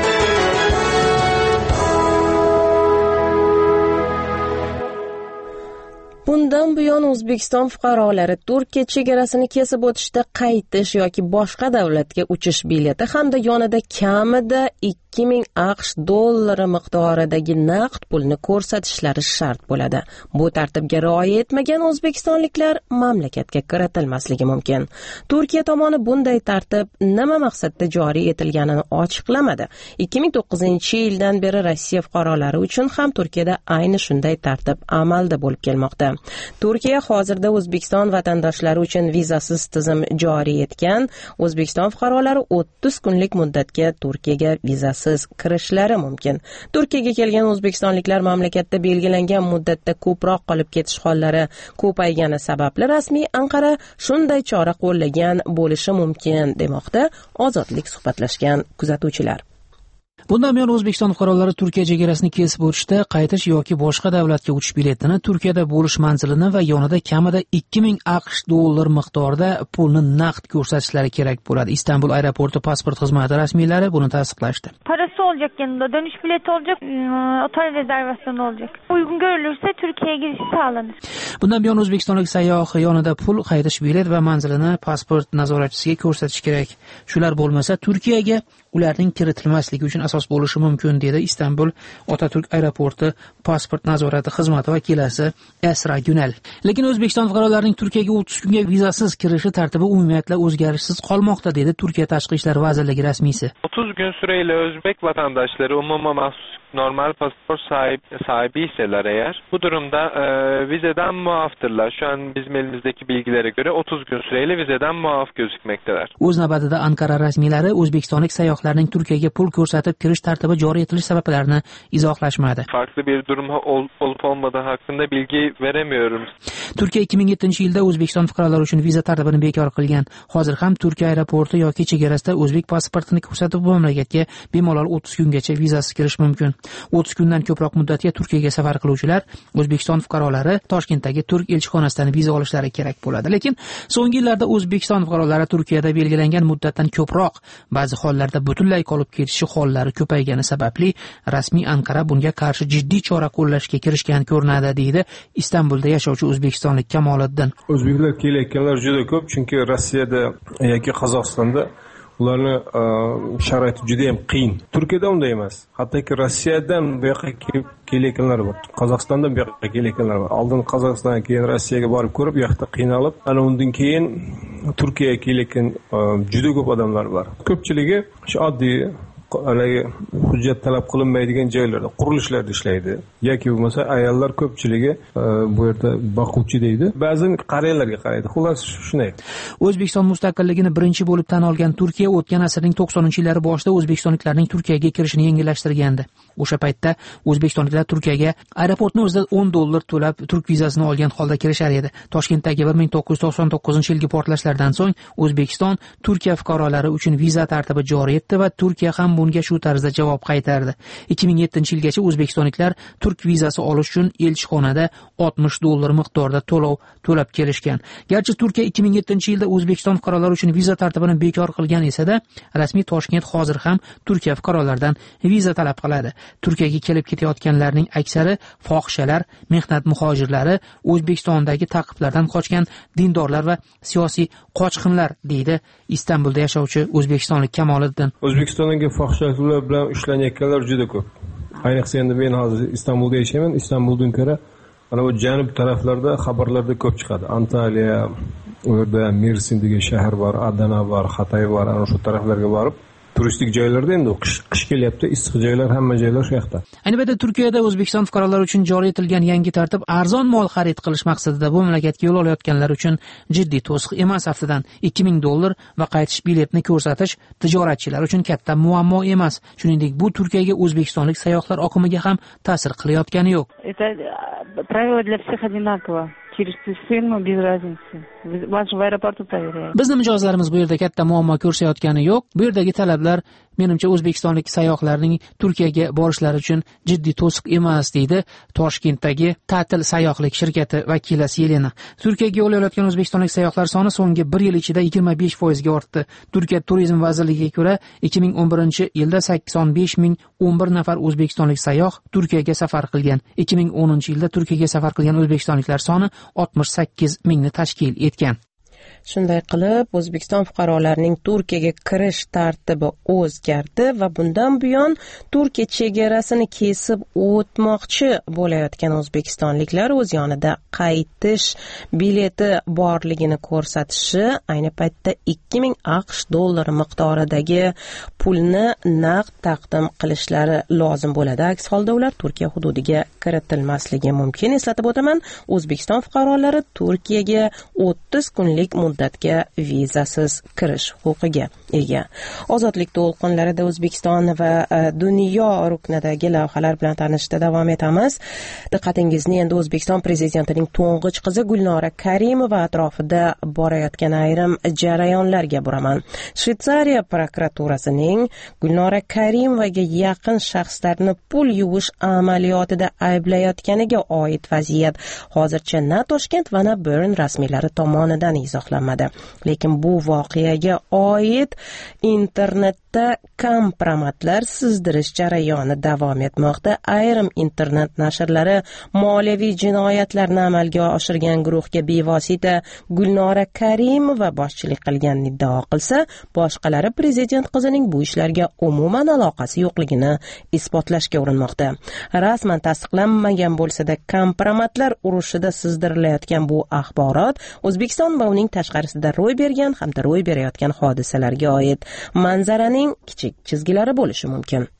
Bundan buyon O'zbekiston fuqarolari Turkiya chegarasini kesib o'tishda qaytish yoki boshqa davlatga uchish bileti hamda yonida kamida 2000 AQSh dollari miqdoridagi naqd pulni ko'rsatishlari shart bo'ladi. Bu tartibga rioya etmagan o'zbekistonliklar mamlakatga kiritilmasligi mumkin. Turkiya tomoni bunday tartib nima maqsadda joriy etilganini ochiqlamadi. 2009-yildan beri Rossiya fuqarolari uchun ham Turkiyada ayni shunday tartib amalda bo'lib kelmoqda. Turkiya hozirda O'zbekiston vatandoshlari uchun vizasiz tizim joriy etgan. O'zbekiston fuqarolari 30 kunlik muddatga Turkiyaga vizasiz kirishlari mumkin. Turkiyaga kelgan o'zbekistonliklar mamlakatda belgilangan muddatda ko'proq qolib ketish hollari ko'paygani sababli rasmiy Anqara shunday chora qo'llagan bo'lishi mumkin demoqda Ozodlik suhbatlashgan kuzatuvchilar. Bundan buyon O'zbekiston fuqarolari Turkiya chegarasini kesib o'tishda qaytish yoki boshqa davlatga uchish biletini Turkiyada bo'lish manzilini va yonida kamida 2000 AQSh dollar miqdorida pulni naqd ko'rsatishlari kerak bo'ladi. Istanbul aeroporti pasport xizmati rasmiylari buni tasdiqlashdi. Parası olacak yanında, dönüş bileti olacak, otel rezervasyonu olacak. Uygun görülürse Türkiye'ye girişi sağlanır. Bundan buyon o'zbekistonlik sayyoh yonida pul, qaytish bilet va manzilini pasport nazoratchisiga ko'rsatish kerak. Shular bo'lmasa Turkiyaga ularning kiritilmasligi uchun asos bo'lishi mumkin, dedi Istanbul Otaturk aeroporti pasport nazorati xizmati vakilasi Esra Gunal. Lekin O'zbekiston fuqarolarining Turkiyaga 30 kunga vizasiz kirishi tartibi umumiyatla o'zgarishsiz qolmoqda, dedi Turkiya Tashqi ishlar vazirligi rasmiysi. 30 gün süreyle Özbek vatandaşları umuma mahsus normal pasaport sahibi iseler eğer, bu durumda vizeden muaftırlar. Şu an bizim elimizdeki bilgilere göre 30 gün süreyle vizeden muaf gözükmekteler. O'z navbatida Ankara rasmiylari o'zbekistonlik sayyohlarning Turkiyaga pul ko'rsatib kirib kirish tartibi joriy etilish sabablarini izohlashmadi. Farklı bir durum olup olmadığı hakkında bilgi veremiyorum. Turkiya 2007-yilda O'zbekiston fuqarolari uchun viza tartibini bekor qilgan. Hozir ham Turkiya aeroporti yoki chegarasida o'zbek pasportini ko'rsatib bu mamlakatga bemalol 30 kungacha vizasiz kirish mumkin. 30 kundan ko'proq muddatga Turkiyaga safar qiluvchilar O'zbekiston fuqarolari Toshkentdagi turk elchixonasidan viza olishlari kerak bo'ladi. Lekin so'nggi yillarda O'zbekiston fuqarolari Turkiyada belgilangan muddatdan ko'proq, ba'zi hollarda butunlay qolib ketishi hollari ko'paygani sababli rasmiy Anqara bunga qarshi jiddiy chora qo'llashga kirishgan ko'rinadi, deydi Istanbulda yashovchi o'zbekistonlik Kamoliddin. O'zbeklar kelayotganlar juda ko'p, chunki Rossiyada yoki Qozog'istonda ularni sharoiti juda ham qiyin. Turkiyada unday emas. Hattoki Rossiyadan bu yoqqa kelayotganlar bor. Qozog'istondan bu yoqqa kelayotganlar bor. Oldin Qozog'istondan keyin Rossiyaga borib ko'rib, u yoqda qiynalib, ana undan keyin Turkiyaga kelayotgan juda ko'p odamlar bor. Ko'pchiligi shu oddiy hujjat talab qilinmaydigan joylarda, qurilishlarda ishlaydi. Yoki bo'lmasa ayollar ko'pchiligi bu yerda boquvchi deydi. Ba'zan qariyalarga qaraydi. Xullas shunday. O'zbekiston mustaqilligini birinchi bo'lib tan olgan Turkiya o'tgan asrning 90-yillari boshida o'zbekistonliklarning Turkiyaga kirishini yengillashtirgandi. O'sha paytda o'zbekistonliklar Turkiyaga aeroportni o'zida $10 to'lab turk vizasini olgan holda kirishar edi. Toshkentdagi 1999-yilgi portlashlardan so'ng O'zbekiston Turkiya fuqarolari uchun viza tartibi joriy etdi va Turkiya ham bunga shu tarzda javob qaytardi. 2007-yilgacha o'zbekistonliklar turk vizasi olish uchun elchixonada $60 miqdorida to'lab kelishgan. Garchi Turkiya 2007-yilda O'zbekiston fuqarolari uchun viza tartibini bekor qilgan esa-da, rasmiy Toshkent hozir ham Turkiya fuqarolaridan viza talab qiladi. Turkiyaga kelib ketayotganlarning aksari fohishalar, mehnat muhojirlari, O'zbekistondagi ta'qiblardan qochgan dindorlar va siyosiy qochqinlar, deydi Istanbulda yashovchi o'zbekistonlik Kamoliddin. O'zbekistondagi fohishalar bilan ushlanayotganlar juda ko'p. Ayniqsa endi men hozir Istanbulda yashayman. Istanbuldan ko'ra mana bu janub taraflarda xabarlarda ko'p chiqadi. Antaliya, u yerda Mersin degan shahar bor, Adana bor, Xatay bor, ana shu taraflarga borib turistik joylarda endi qish kelyapti, issiq joylar, hamma joylar shu yoqda. Ayni paytda Turkiyada O'zbekiston fuqarolari uchun joriy etilgan yangi tartib arzon mol xarid qilish maqsadida bu mamlakatga yo'l olayotganlar uchun jiddiy to'siq emas. Haftadan $2000 va qaytish biletini ko'rsatish tijoratchilar uchun katta muammo emas. Shuningdek, bu Turkiyaga o'zbekistonlik sayyohlar oqimiga ham ta'sir qilayotgani yo'q. Правила для всех одинаково. Через систему без разницы. Вас в аэропорту проверяют. Bizning mijozlarimiz bu yerda katta muammo ko'rsayotgani yo'q. Bu yerdagi talablar menimcha o'zbekistonlik sayyohlarning Turkiyaga borishlari uchun jiddiy to'siq emas, deydi Toshkentdagi ta'til sayyohlik shirkati vakili Selena. Turkiyaga yo'l olayotgan o'zbekistonlik sayyohlar soni so'nggi 1 yil ichida 25% ga ortdi. Turkiya turizm vazirligiga ko'ra 2011-yilda 85,011 nafar o'zbekistonlik sayyoh Turkiyaga safar qilgan. 2010-yilda Turkiyaga safar qilgan o'zbekistonliklar soni 68 mingni tashkil etgan. Shunday qilib, O'zbekiston fuqarolarining Turkiyaga kirish tartibi o'zgardi va bundan buyon Turkiya chegarasini kesib o'tmoqchi bo'layotgan o'zbekistonliklar o'z yonida qaytish bileti borligini ko'rsatishi, ayni paytda $2000 miqdoridagi pulni naqd taqdim qilishlari lozim bo'ladi. Aks holda ular Turkiya hududiga kiritilmasligi mumkin. Eslatib o'taman, O'zbekiston fuqarolari Turkiyaga 30 kunlik muddatga vizasiz kirish huquqiga ega. Ozodlik to'lqinlarida O'zbekiston va dunyo ruknidagi lavhalar bilan tanishishda davom etamiz. Diqqatingizni endi O'zbekiston prezidentining to'ng'ich qizi Gulnora Karimova atrofida borayotgan ayrim jarayonlarga buraman. Shveysariya prokuraturasining Gulnora Karimovaga yaqin shaxslarni pul yuvish amaliyotida ayblayotganiga oid vaziyat hozircha na Toshkent va na Bern rasmiylari tomonidan izohlanmadi. Lekin bu voqeaga oid internetda kompromatlar sizdirish jarayoni davom etmoqda. Ayrim internet nashrlari moliyaviy jinoyatlarni amalga oshirgan guruhga bevosita Gulnora Karimova boshchilik qilganini iddao qilsa, boshqalari prezident qizining bu ishlarga umuman aloqasi yo'qligini isbotlashga urinmoqda. Rasman tasdiqlanmagan bo'lsa-da, kompromatlar urushida sizdirilayotgan bu axborot O'zbekiston va uning tashqarisida ro'y bergan hamda ro'y berayotgan hodisalarga oid manzaraning kichik chizgilari bo'lishi mumkin.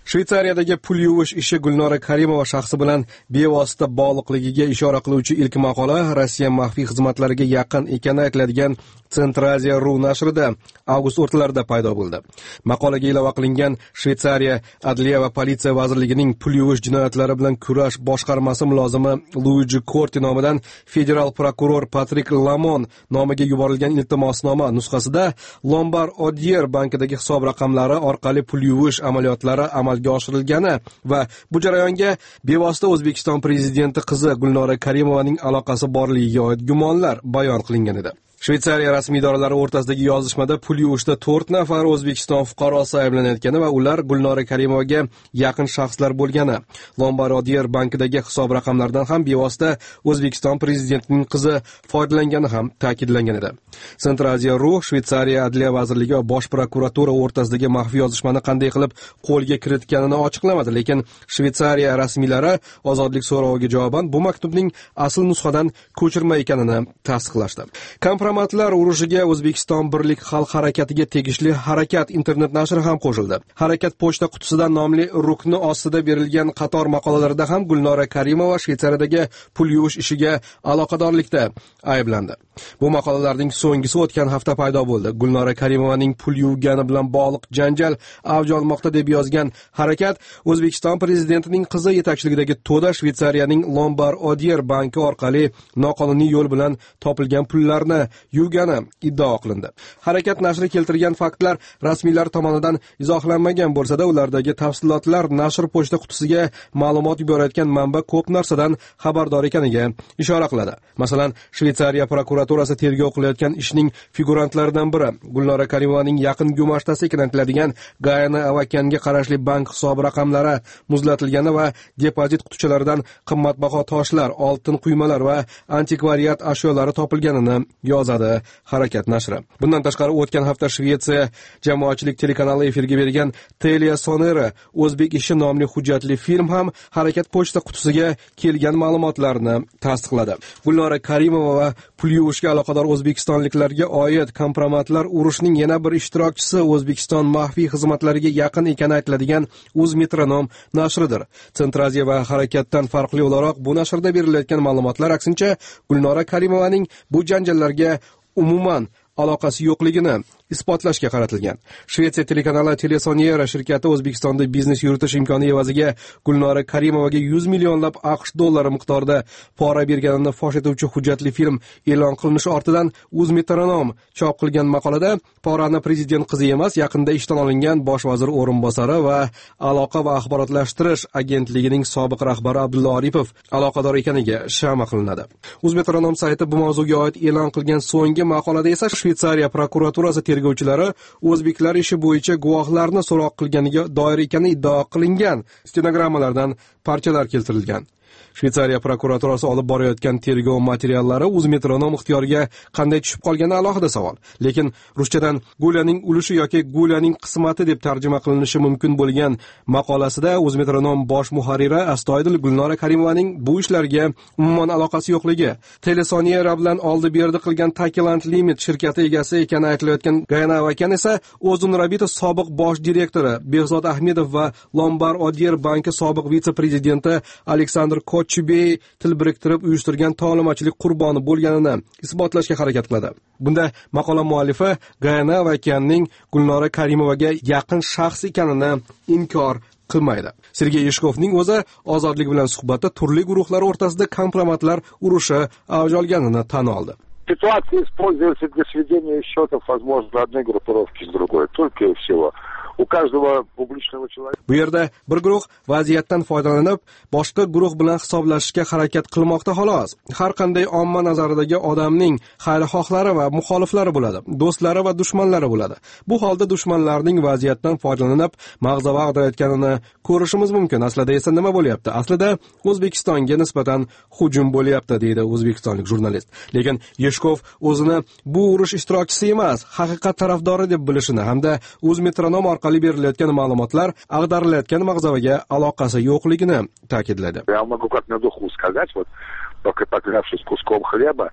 Shveysariyadagi pul yuvish ishi Gulnora Karimova shaxsi bilan bevosita bog'liqligiga ishora qiluvchi ilk maqola Rossiya maxfiy xizmatlariga yaqin ekani aytiladigan Centraziya.ru nashrida avgust o'rtalarida paydo bo'ldi. Maqolaga ilova qilingan Shveysariya Adliya va politsiya vazirligining pul yuvish jinoyatlari bilan kurash boshqarmasi mulozimi Luigi Corti nomidan federal prokuror Patrik Lamon nomiga yuborilgan iltimosnoma nusxasida Lombard Odier bankidagi hisob raqamlari orqali pul yuvish amaliyotlari amalga oshirilgani va bu jarayonga bevosita O'zbekiston prezidenti qizi Gulnora Karimovaning aloqasi borligiga oid gumonlar bayon qilingan edi. Shveysariya rasmiy idoralari o'rtasidagi yozishmada pul yuvishda 4 nafar O'zbekiston fuqarosi ayblanayotgani va ular Gulnora Karimovaga yaqin shaxslar bo'lgani, Lombard Odier bankidagi hisob raqamlaridan ham bevosita O'zbekiston prezidentining qizi foydalangani ham ta'kidlangan edi. Centraziya.ru Shveysariya Adliya vazirligi va bosh prokuratura o'rtasidagi maxfiy yozishmani qanday qilib qo'lga kiritganini ochiqlamadi, lekin Shveysariya rasmiylari ozodlik so'roviga javoban bu maktubning asl nusxadan ko'chirma ekanini tasdiqlashdi. Kompromatlar urushiga O'zbekiston Birlik xalq harakatiga tegishli Harakat internet nashri ham qo'shildi. Harakat pochta qutisidan nomli rukni ostida berilgan qator maqolalarda ham Gulnora Karimova Shveysariyadagi pul yuvish ishiga aloqadorlikda ayblandi. Bu maqolalarning so'nggisi o'tgan hafta paydo bo'ldi. Gulnora Karimovaning pul yuvgani bilan bog'liq janjal avj olmoqda deb yozgan Harakat O'zbekiston prezidentining qizi yetakchiligidagi to'da Shveysariyaning Lombard Odier banki orqali noqonuniy yo'l bilan topilgan pullarni yuvgani iddao qilindi. Harakat nashri keltirgan faktlar rasmiylar tomonidan izohlanmagan bo'lsa-da, ulardagi tafsilotlar nashr pochta qutisiga ma'lumot yuborayotgan manba ko'p narsadan xabardor ekaniga ishora qiladi. Masalan, Shveysariya prokuraturasi tergov qilayotgan ishning figurantlaridan biri Gulnora Karimovaning yaqin gumashtasi ekan aytiladigan Gayana Avakanga qarashli bank hisob raqamlari muzlatilgani va depozit qutichalaridan qimmatbaho toshlar, oltin quymalar va antikvariat ashyolari topilganini yozadi Harakat nashri. Bundan tashqari o'tgan hafta Shvetsiya jamoatchilik telekanali efirga bergan Telia Sonera O'zbek ishi nomli hujjatli film ham Harakat pochta qutisiga kelgan ma'lumotlarni tasdiqladi. Gulnora Karimova va pul yuvishga aloqador o'zbekistonliklarga oid kompromatlar urushining yana bir ishtirokchisi O'zbekiston maxfiy xizmatlariga yaqin ekani aytiladigan Uzmetronom nashridir. Centraziya va Harakatdan farqli o'laroq bu nashrda berilayotgan ma'lumotlar aksincha Gulnora Karimovaning bu janjallarga umuman aloqasi yo'qligini isbotlashga qaratilgan. Shvetsiya telekanali Telesoniera shirkati O'zbekistonda biznes yuritish imkoni evaziga Gulnora Karimovaga 100 millionlab AQSh dollari miqdorida pora berganini fosh etuvchi hujjatli film e'lon qilinishi ortidan Uzmetronom chop qilgan maqolada porani prezident qizi emas, yaqinda ishdan olingan bosh vazir o'rinbosari va aloqa va axborotlashtirish agentligining sobiq rahbari Abdulla Oripov aloqador ekaniga shama qilinadi. Uzmetronom sayti bu mavzuga oid e'lon qilgan so'nggi maqolada esa Shveysariya prokuraturasi tergovchilari o'zbeklar ishi bo'yicha guvohlarni so'roq qilganiga doir ekani iddao qilingan stenogrammalardan parchalar keltirilgan. Shveysariya prokuraturasi olib borayotgan tergov materiallari Uzmetronom ixtiyoriga qanday tushib qolgani alohida savol. Lekin ruschadan Gulaning ulushi yoki Gulaning qismati deb tarjima qilinishi mumkin bo'lgan maqolasida Uzmetronom bosh muharriri astoydil Gulnora Karimovaning bu ishlarga umuman aloqasi yo'qligi, Telesoniera bilan oldi-berdi qilgan Takiland Limit shirkati egasi ekani aytilayotgan Gayana Avakan esa O'zun Rabitov sobiq bosh direktori Behzod Ahmedov va Lombard Odier banki sobiq vitse-prezidenti Aleksandr Kochibey til biriktirib uyushtirgan ta'limotchilik qurboni bo'lganini isbotlashga harakat qiladi. Bunda maqola muallifi Gayana Avakanning Gulnora Karimovaga yaqin shaxs ekanini inkor qilmaydi. Sergey Yeshkovning o'zi Ozodlik bilan suhbatda turli guruhlar o'rtasida kompromatlar urushi avj olganini tan oldi. Ситуация используется для сведения счетов, возможно, одной группировки с другой. Только и всего. У каждого публичного человека. Bu yerda bir guruh vaziyatdan foydalanib, boshqa guruh bilan hisoblashishga harakat qilmoqda xolos. Har qanday omma nazaridagi odamning xayrixohlari va muxoliflari bo'ladi, do'stlari va dushmanlari bo'ladi. Bu holda dushmanlarning vaziyatdan foydalanib, mag'zava ag'darayotganini ko'rishimiz mumkin. Aslida esa nima bo'lyapti? Aslida O'zbekistonga nisbatan hujum bo'lyapti, deydi o'zbekistonlik jurnalist. Lekin Yeshkov o'zini bu urush ishtirokchisi emas, haqiqat tarafdori deb bilishini hamda Uzmetronom orqali berilayotgan ma'lumotlar ag'darilayotgan mag'zavaga aloqasi yo'qligini ta'kidladi. Я могу как на духу сказать, вот только поклявшись куском хлеба,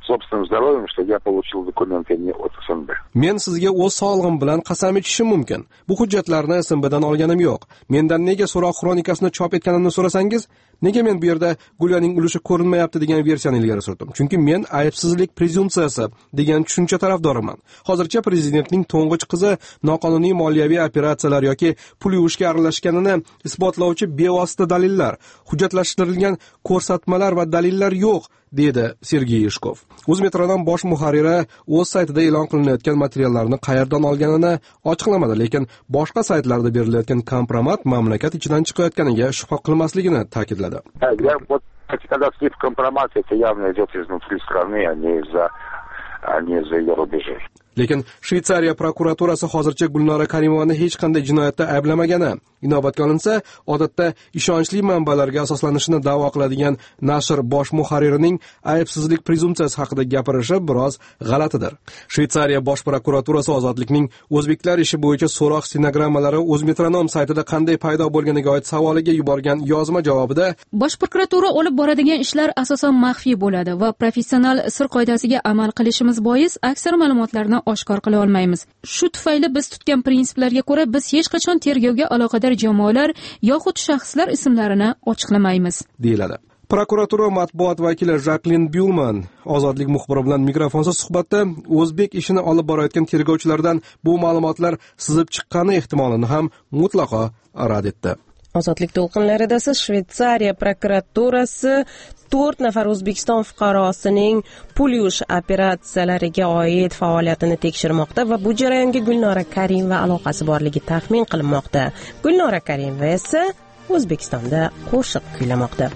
собственным здоровьем, что я получил документы не от СНБ. Men sizga o'z sog'lig'im bilan qasam ichishim mumkin. Bu hujjatlarni SNBdan olganim yo'q. Mendan nega so'roq xronikasini chop etganimni so'rasangiz, nega men bu yerda Gulyaning ulushi ko'rinmayapti degan versiyani ilgari surdim. Chunki men aybsizlik prezumpsiyasi degan tushuncha tarafdoriman. Hozircha prezidentning to'ng'ich qizi noqonuniy moliyaviy operatsiyalar yoki pul yuvishga aralashganini isbotlovchi bevosita dalillar, hujjatlashtirilgan ko'rsatmalar va dalillar yo'q, dedi Sergey Yeshkov. O'zmetrodan bosh muharriri o'z saytida e'lon qilinayotgan materiallarni qayerdan olganini ochiqlamadi, lekin boshqa saytlarda berilayotgan kompromat mamlakat ichidan chiqayotganiga shubha qilmasligini ta'kidladi. Когда слив компромата, это явно идет изнутри страны, а не из-за ее рубежей. Lekin Shveysariya prokuraturasi hozircha Gulnora Karimovani hech qanday jinoyatda ayblamagani inobatga olinsa, odatda ishonchli manbalarga asoslanishini da'vo qiladigan nashr bosh muharririning aybsizlik prezumpsiyasi haqida gapirishi biroz g'alatidir. Shveysariya bosh prokuraturasi Ozodlikning o'zbeklar ishi bo'yicha so'roq stenogrammalari O'zmetronom saytida qanday paydo bo'lganiga oid savoliga yuborgan yozma javobida bosh prokuratura olib boradigan ishlar asosan maxfiy bo'ladi va professional sir qoidasiga amal qilishimiz bois aksar ma'lumotlarni oshkor qila olmaymiz. Shu tufayli biz tutgan prinsiplarga ko'ra biz hech qachon tergovga aloqador jamoalar yoxud shaxslar ismlarini ochiqlamaymiz, deyiladi. Prokuratura matbuot vakili Jacqueline Bulman Ozodlik muxbiri bilan mikrofonsiz suhbatda o'zbek ishini olib borayotgan tergovchilardan bu ma'lumotlar sizib chiqqani ehtimolini ham mutlaqo rad etdi. Ozodlik to'lqinlarida siz Shveysariya prokuraturasi 4 nafar O'zbekiston fuqarosining pul yuvish operatsiyalariga oid faoliyatini tekshirmoqda va bu jarayonga Gulnora Karimova aloqasi borligi taxmin qilinmoqda. Gulnora Karimova esa O'zbekistonda qo'shiq kuylamoqda.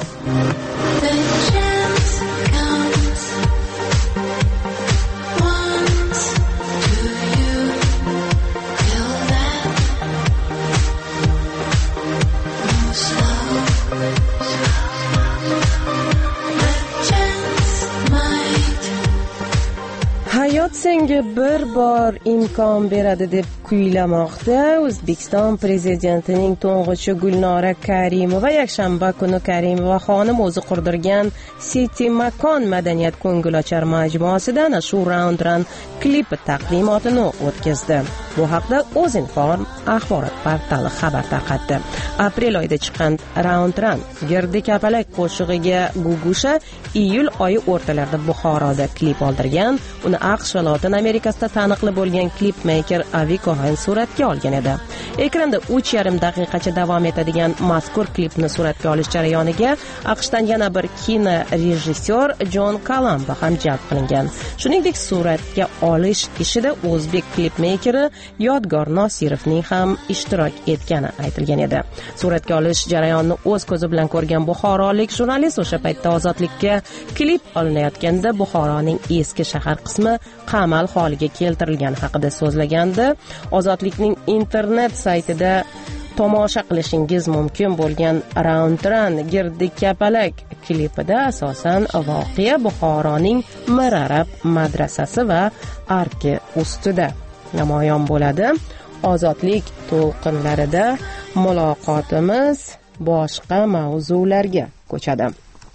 Hayot senga bir bor imkon beradi deb kuylamoqda O'zbekiston prezidentining to'ng'ichi Gulnora Karimova. Yakshanba kuni Karimova xonim o'zi qurdirgan City Makon madaniyat ko'ngilochar majmuasidan shu Round Run klipi taqdimotini o'tkazdi. Bu haqda O'zinform axborot portali xabar tarqatdi. Aprel oyida chiqqan Round Run Girdi kapalak qo'shig'iga Gugusha iyul oyi o'rtalarida Buxoroda klip oldirgan. Uni AQSh va Lotin Amerikasida taniqli bo'lgan klipmaker Avi Cohen suratga olgan edi. Ekranda 3,5 daqiqacha davom etadigan mazkur klipni suratga olish jarayoniga AQShdan yana bir kino rejissyor Jon Kalamba ham jalb qilingan. Shuningdek, suratga olish ishida o'zbek klipmekeri Yodgor Nosirovning ham ishtirok etgani aytilgan edi. Suratga olish jarayonini o'z ko'zi bilan ko'rgan buxorolik jurnalist o'sha paytda Ozodlikka klip olinayotganda Buxoroning eski shahar qismi qamal holiga keltirilgani haqida so'zlagandi. Ozodlikning internet saytida tomosha qilishingiz mumkin bo'lgan Round Run Girdi kapalak klipida asosan voqea Buxoroning Mirarab madrasasi va arki ustida namoyon bo'ladi. Ozodlik to'lqinlarida muloqotimiz boshqa mavzularga ko'chadi.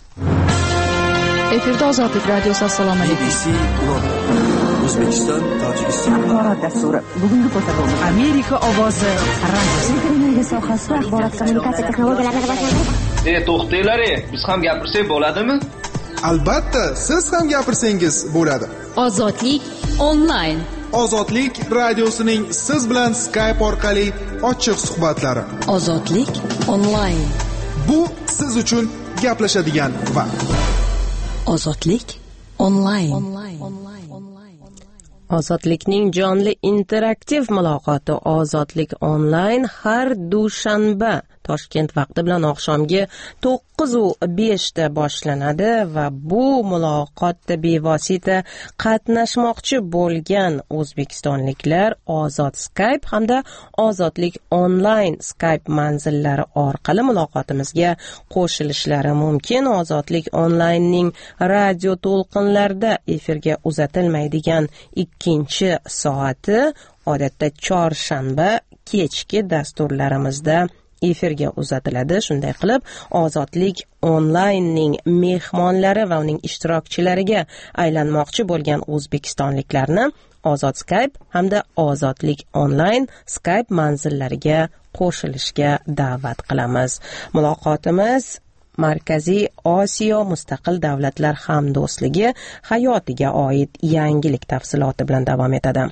Efirda Ozodlik radiosi. Assalomu alaykum. O'zbekiston, Tojikiston axborot dasturi. Bugungi ko'rsatuvimiz Amerika ovozi radio sohasida axborot kommunikatsiya texnologiyalarini rivojlantirish. To'xtanglar, biz ham gapirsak bo'ladimi? Albatta, siz ham gapirsangiz bo'ladi. Ozodlik onlayn. Ozodlik radiosining siz bilan Skype orqali ochiq suhbatlari. Ozodlik onlayn. Bu siz uchun gaplashadigan vaqt. Ozodlik onlayn. Ozodlikning jonli interaktiv muloqoti Ozodlik onlayn har dushanba Toshkent vaqti bilan oqshomgi 9:05 da boshlanadi va bu muloqotda bevosita qatnashmoqchi bo'lgan o'zbekistonliklar Ozod Skype hamda Ozodlik onlayn Skype manzillari orqali muloqotimizga qo'shilishlari mumkin. Ozodlik onlaynning radio to'lqinlarida efirga uzatilmaydigan ikkinchi soati odatda chorshanba kechki dasturlarimizda efirga uzatiladi. Shunday qilib, Ozodlik onlaynning mehmonlari va uning ishtirokchilariga aylanmoqchi bo'lgan o'zbekistonliklarni Ozod Skype hamda Ozodlik onlayn Skype manzillariga qo'shilishga da'vat qilamiz. Muloqotimiz Markaziy Osiyo mustaqil davlatlar hamdo'stligi hayotiga oid yangilik tafsiloti bilan davom etadi.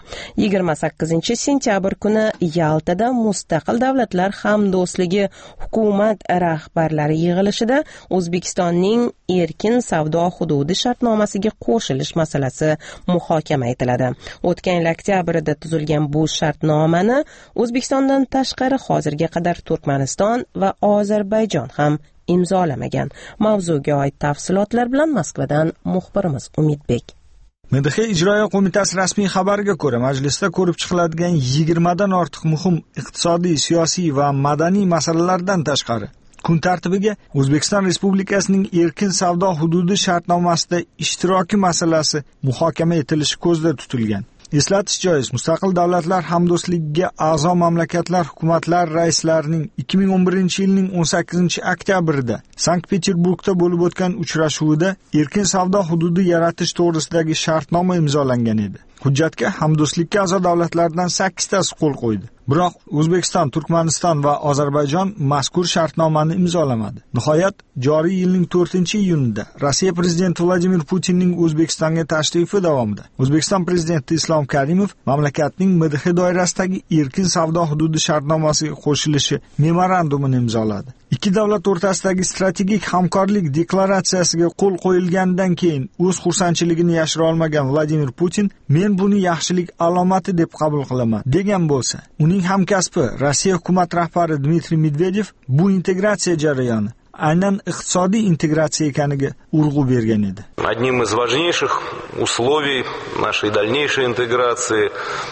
28-sentyabr kuni Yaltada mustaqil davlatlar hamdo'stligi hukumat rahbarlari yig'ilishida O'zbekistonning erkin savdo hududi shartnomasiga qo'shilish masalasi muhokama etiladi. O'tgan yil oktyabrda tuzilgan bu shartnomani O'zbekistondan tashqari hozirga qadar Turkmaniston va Ozarbayjon ham imzolamagan. Mavzuga oid tafsilotlar bilan Moskvadan muxbirimiz Umidbek. MDH ijroiya qo'mitasi rasmiy xabariga ko'ra, majlisda ko'rib chiqiladigan 20 dan ortiq muhim iqtisodiy, siyosiy va madaniy masalalardan tashqari kun tartibiga O'zbekiston Respublikasining erkin savdo hududi shartnomasida ishtiroki masalasi muhokama etilishi ko'zda tutilgan. Eslatish joiz, mustaqil davlatlar hamdo'stligiga a'zo mamlakatlar hukumatlar raislarining 2011-yilning 18-oktyabrida Sankt-Peterburgda bo'lib o'tgan uchrashuvida erkin savdo hududi yaratish to'g'risidagi shartnoma imzolangan edi. Hujjatga hamdo'stlikka a'zo davlatlardan 8 tasi qo'l qo'ydi. Biroq O'zbekiston, Turkmaniston va Ozarbayjon mazkur shartnomani imzolamadi. Nihoyat joriy yilning 4-iyunida Rossiya prezidenti Vladimir Putinning O'zbekistonga tashrifi davomida O'zbekiston prezidenti Islom Karimov mamlakatning MDH doirasidagi erkin savdo hududi shartnomasiga qo'shilishi memorandumini imzoladi. Ikki davlat o'rtasidagi strategik hamkorlik deklaratsiyasiga qo'l qo'yilgandan keyin o'z xursandchiligini yashira olmagan Vladimir Putin "Men buni yaxshilik alomati deb qabul qilaman" degan bo'lsa, uning hamkasbi Rossiya hukumat rahbari Dmitriy Medvedev bu integratsiya jarayoni aynan iqtisodiy integratsiya ekaniga urg'u bergan edi. Одним из важнейших условий нашей дальнейшей интеграции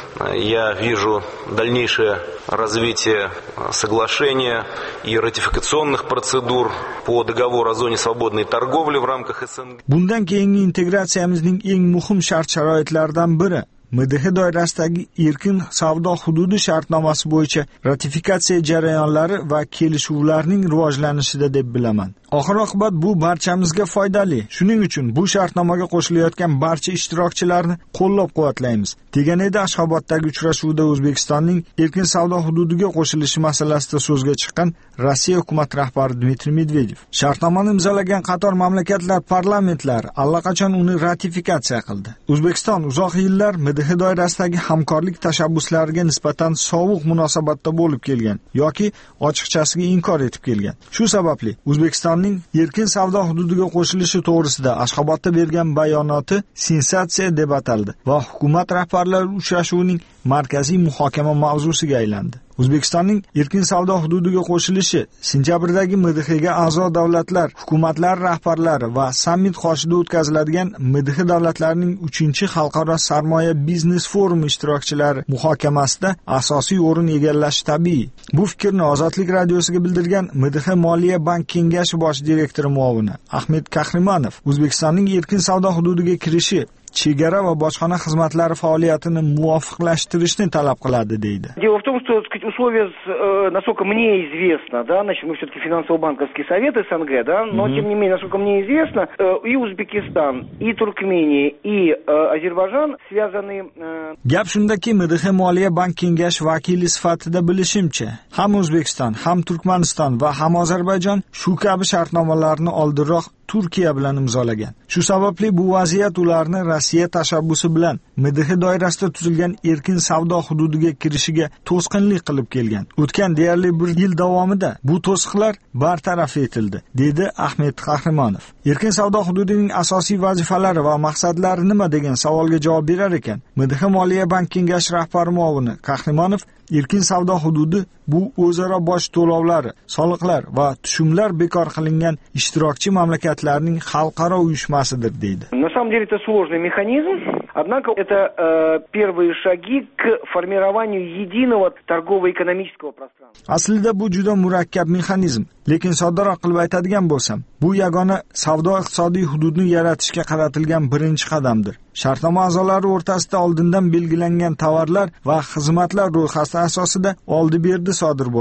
я вижу дальнейшее развитие соглашения и ратификационных процедур по договору о зоне свободной торговли в рамках СНГ. Bundan keyingi integratsiyamizning eng muhim shart-sharoitlaridan biri MDH doirasidagi erkin savdo hududi shartnomasi bo'yicha ratifikatsiya jarayonlari va kelishuvlarning rivojlanishida deb bilaman. Oxir-oqibat bu barchamizga foydali. Shuning uchun bu shartnomaga qo'shilayotgan barcha ishtirokchilarni qo'llab-quvvatlaymiz. Degan edi Ashxoboddagi uchrashuvda O'zbekistonning erkin savdo hududiga qo'shilishi masalasida so'zga chiqqan Rossiya hukumat rahbari Dmitriy Medvedev. Shartnomani imzolagan qator mamlakatlar parlamentlari allaqachon uni ratifikatsiya qildi. O'zbekiston uzoq yillar MDH doirasidagi hamkorlik tashabbuslariga nisbatan sovuq munosabatda bo'lib kelgan yoki ochiqchasiga inkor etib kelgan. Shu sababli O'zbekiston erkin savdo hududiga qo'shilishi to'g'risida Ashxobodda bergan bayonoti sensatsiya deb ataldi va hukumat rahbarlari uchrashuvining markaziy muhokama mavzusiga aylandi. O'zbekistonning erkin savdo hududiga qo'shilishi sentyabrdagi MDHga a'zo davlatlar, hukumatlar rahbarlari va sammit qoshida o'tkaziladigan MDH davlatlarining 3-xalqaro sarmoya biznes forumi ishtirokchilari muhokamasida asosiy o'rin egallashi tabiiy. Bu fikrni Ozodlik radiosiga bildirgan MDH Moliya bank kengashi bosh direktori muovini Ahmed Kahrimonov O'zbekistonning erkin savdo hududiga kirishi chegara va bojxona xizmatlari faoliyatini muvofiqlashtirishni talab qiladi deydi. Дело в том, что, так сказать, условия, насколько мне известно, да, значит, мы все-таки финансово-банковский совет СНГ, да, но тем не менее, насколько мне известно, и Узбекистан, и Туркмения, и Ozarbayjon связаны. Gap shundaki, MDH Moliya bank kengashi vakili sifatida bilishimcha, ham O'zbekiston, ham Turkmaniston va ham Ozarbayjon shu kabi shartnomalarni oldinroq Turkiya bilan imzolagan. Shu sababli bu vaziyat ularni Rossiya tashabbusi bilan MDH doirasida tuzilgan erkin savdo hududiga kirishiga to'sqinlik qilib kelgan. O'tgan deyarli 1 yil davomida bu to'siqlar bartaraf etildi, dedi Ahmed Qahrimonov. Erkin savdo hududining asosiy vazifalari va maqsadlari nima degan savolga javob berar ekan, MDH Moliya bank kengashi rahbari muovini Qahrimonov erkin savdo hududi bu o'zaro boj to'lovlari, soliqlar va tushumlar bekor qilingan ishtirokchi mamlakatlarning xalqaro uyushmasidir deydi. На самом деле это сложный механизм, однако это первые шаги к формированию единого торгово-экономического пространства. Aslida bu juda murakkab mexanizm, lekin soddaroq qilib aytadigan bo'lsam, bu yagona savdo iqtisodiy hududni yaratishga qaratilgan birinchi qadamdir. Shartnoma a'zolari o'rtasida oldindan belgilangan tovarlar va xizmatlar ro'yxati asosida oldi-berdi sodir bo'ladi.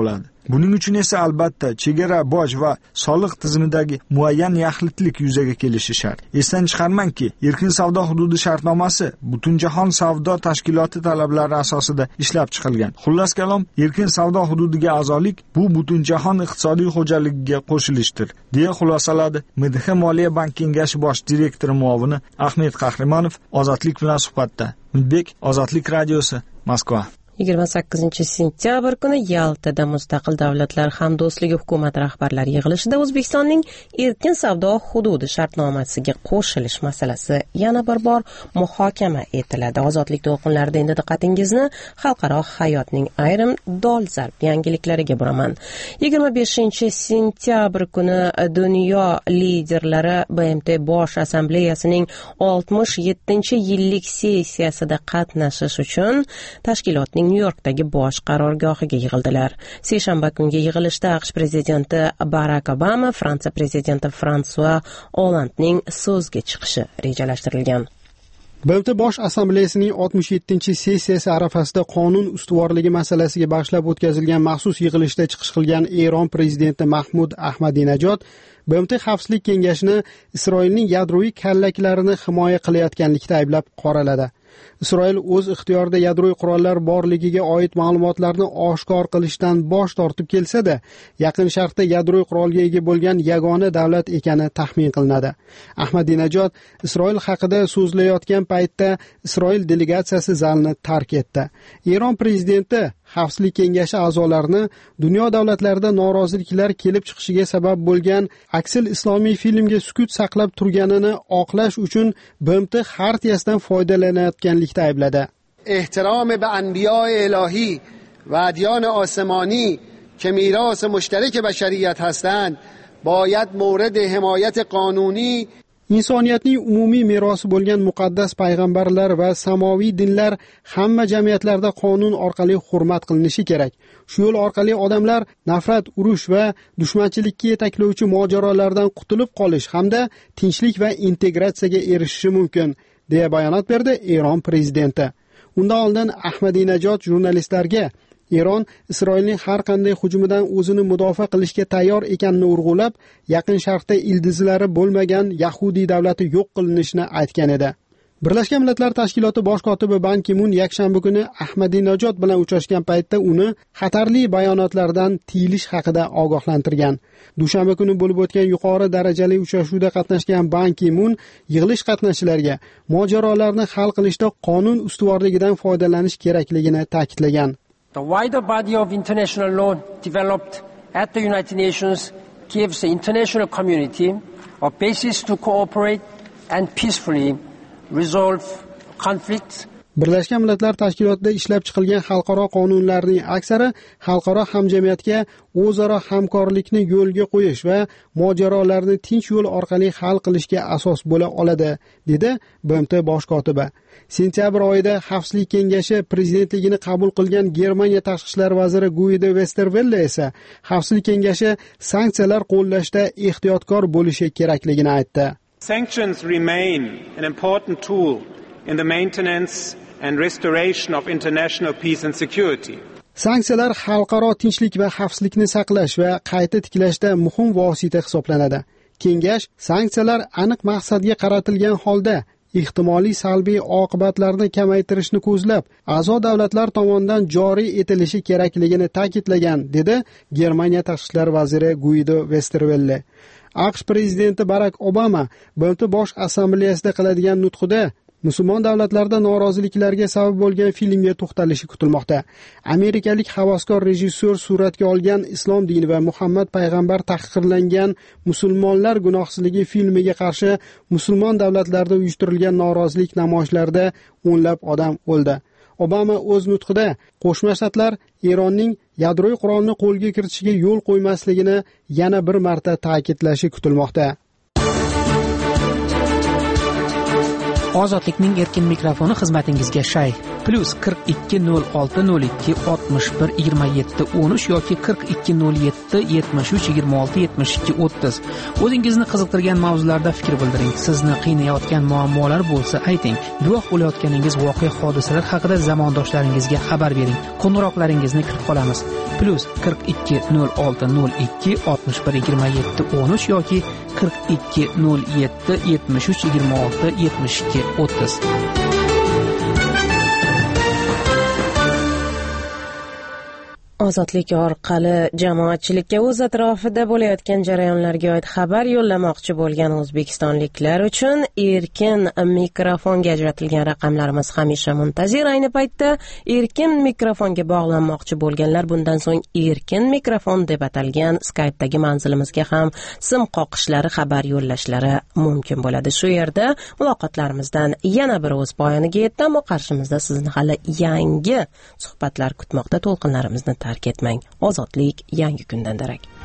Buning uchun esa albatta chegara, boj va soliq tizimidagi muayyan yaxlitlik yuzaga kelishi shart. Esdan chiqarmangki, erkin savdo hududi shartnomasi Butunjahon savdo tashkiloti talablari asosida ishlab chiqilgan. Xullas kalom, erkin savdo hududiga a'zolik bu Butunjahon iqtisodiy xo'jaligiga qo'shilishdir, deya xulosaladi MDH Moliya bank kengashi bosh direktori muovini Ahmed Qahramonov Ozodlik bilan suhbatda. Umidbek, Ozodlik radiosi, Moskva. 28-sentyabr kuni Yaltada Mustaqil Davlatlar Hamdo'stligi hukumat rahbarlari yig'ilishida O'zbekistonning erkin savdo hududi shartnomasiga qo'shilish masalasi yana bir bor muhokama etiladi. Ozodlik to'lqinlarida endi diqqatingizni xalqaro hayotning ayrim dolzarb yangiliklariga buraman. 25-sentyabr kuni dunyo liderlari BMT Bosh Assambleyasining 67-yillik sessiyasida qatnashish uchun tashkilotning Nyu-Yorkdagi bosh qarorgohiga yig'ildilar. Seshanba kungi yig'ilishda AQSh prezidenti Barak Obama, Fransiya prezidenti Fransua Ollandning so'zga chiqishi rejalashtirilgan. BMT Bosh Assambleyasining 67-sessiyasi arafasida qonun ustuvorligi masalasiga bag'ishlab o'tkazilgan maxsus yig'ilishda chiqish qilgan Eron prezidenti Mahmud Ahmadinajod BMT Xavfsizlik kengashini Isroilning yadroviy kallaklarini himoya qilayotganlikda ayblab qoraladi. Isroil o'z ixtiyorida yadroviy qurollar borligiga oid ma'lumotlarni oshkor qilishdan bosh tortib kelsa-da, Yaqin Sharqda yadroviy qurolga ega bo'lgan yagona davlat ekani taxmin qilinadi. Ahmadinajod Isroil haqida so'zlayotgan paytda Isroil delegatsiyasi zalni tark etdi. Eron prezidenti Xavfsizlik kengashi a'zolarini dunyo davlatlarida noroziliklar kelib chiqishiga sabab bo'lgan aksil islomiy filmga sukut saqlab turganini oqlash uchun BMT xartiyasidan foydalanayotganlikda aybladi. احترام به انبیاء الهی و ادیان آسمانی که میراث مشترک بشریت هستند باید مورد حمایت قانونی insoniyatning umumiy merosi bo'lgan muqaddas payg'ambarlar va samoviy dinlar hamma jamiyatlarda qonun orqali hurmat qilinishi kerak. Shu yo'l orqali odamlar nafrat, urush va dushmanchilikka yetaklovchi mojarolardan qutulib qolish hamda tinchlik va integratsiyaga erishishi mumkin, deya bayonot berdi Eron prezidenti. Undan oldin Ahmadinajod jurnalistlarga Eron Isroilning har qanday hujumidan o'zini mudofaa qilishga tayyor ekanini urg'ulab, Yaqin Sharqda ildizlari bo'lmagan Yahudiy davlati yo'q qilinishini aytgan edi. Birlashgan Millatlar Tashkiloti bosh kotibi Ban Ki-mun yakshanba kuni Ahmadinajod bilan uchrashgan paytda uni xatarli bayonotlardan tiyilish haqida ogohlantirgan. Dushanba kuni bo'lib o'tgan yuqori darajali uchrashuvda qatnashgan Ban Ki-mun yig'ilish qatnashchilariga mojarolarni hal qilishda qonun ustuvorligidan foydalanish kerakligini ta'kidlagan. The wider body of international law developed at the United Nations gives the international community a basis to cooperate and peacefully resolve conflicts. Birlashgan Millatlar Tashkilotida ishlab chiqilgan xalqaro qonunlarning aksari xalqaro hamjamiyatga o'zaro hamkorlikni yo'lga qo'yish va mojarolarni tinch yo'l orqali hal qilishga asos bo'la oladi, dedi BMT bosh kotibi. Sentyabr oyida Xavfsizlik kengashi prezidentligini qabul qilgan Germaniya tashqi ishlar vaziri Guido Westerwelle esa Xavfsizlik kengashi sanksiyalar qo'llashda ehtiyotkor bo'lishi kerakligini aytdi. Sanctions remain an important tool in the maintenance and restoration of international peace and security. Sanksiyalar xalqaro tinchlik va xavfsizlikni saqlash va qayta tiklashda muhim vosita hisoblanadi. Kengash sanksiyalar aniq maqsadga qaratilgan holda ehtimoliy salbiy oqibatlarni kamaytirishni ko'zlab, a'zo davlatlar tomonidan joriy etilishi kerakligini ta'kidlagan, dedi Germaniya tashqi ishlar vaziri Guido Westerwelle. AQSh prezidenti Barak Obama BMT Bosh Assambleyasida qiladigan nutqida musulmon davlatlarda noroziliklarga sabab bo'lgan filmga to'xtalishi kutilmoqda. Amerikalik havaskor rejissyor suratga olgan Islom dini va Muhammad payg'ambar tahqirlangan musulmonlar gunohsizligi filmiga qarshi musulmon davlatlarda uyushtirilgan norozilik namoyishlarida o'nlab odam o'ldi. Obama o'z nutqida Qo'shma Shtatlar Eronning yadroviy qurolni qo'lga kiritishiga yo'l qo'ymasligini yana bir marta ta'kidlashi kutilmoqda. Ozodlikning erkin mikrofoni xizmatingizga shay. plus 420602612713 yoki 420773267230. O'zingizni qiziqtirgan mavzularda fikr bildiring. Sizni qiynayotgan muammolar bo'lsa ayting. Guvoh bo'layotganingiz voqea hodisalar haqida zamondoshlaringizga xabar bering. Qo'ng'iroqlaringizni kutib qolamiz. plus 420602612713 yoki 420773267230. Ozodlik orqali jamoatchilikka o'z atrofida bo'layotgan jarayonlarga oid xabar yo'llamoqchi bo'lgan o'zbekistonliklar uchun erkin mikrofonga ajratilgan raqamlarimiz hamisha muntazir. Ayni paytda erkin mikrofonga bog'lanmoqchi bo'lganlar bundan so'ng erkin mikrofon deb atalgan Skype'dagi manzilimizga ham sim qoqishlari, xabar yo'llashlari mumkin bo'ladi. Shu yerda muloqotlarimizdan yana bir o'z poyoniga yetdi, ammo qarshimizda sizni hali yangi suhbatlar kutmoqda. To'lqinlarimizni tark etmang. Ozodlik yangi kundan darak.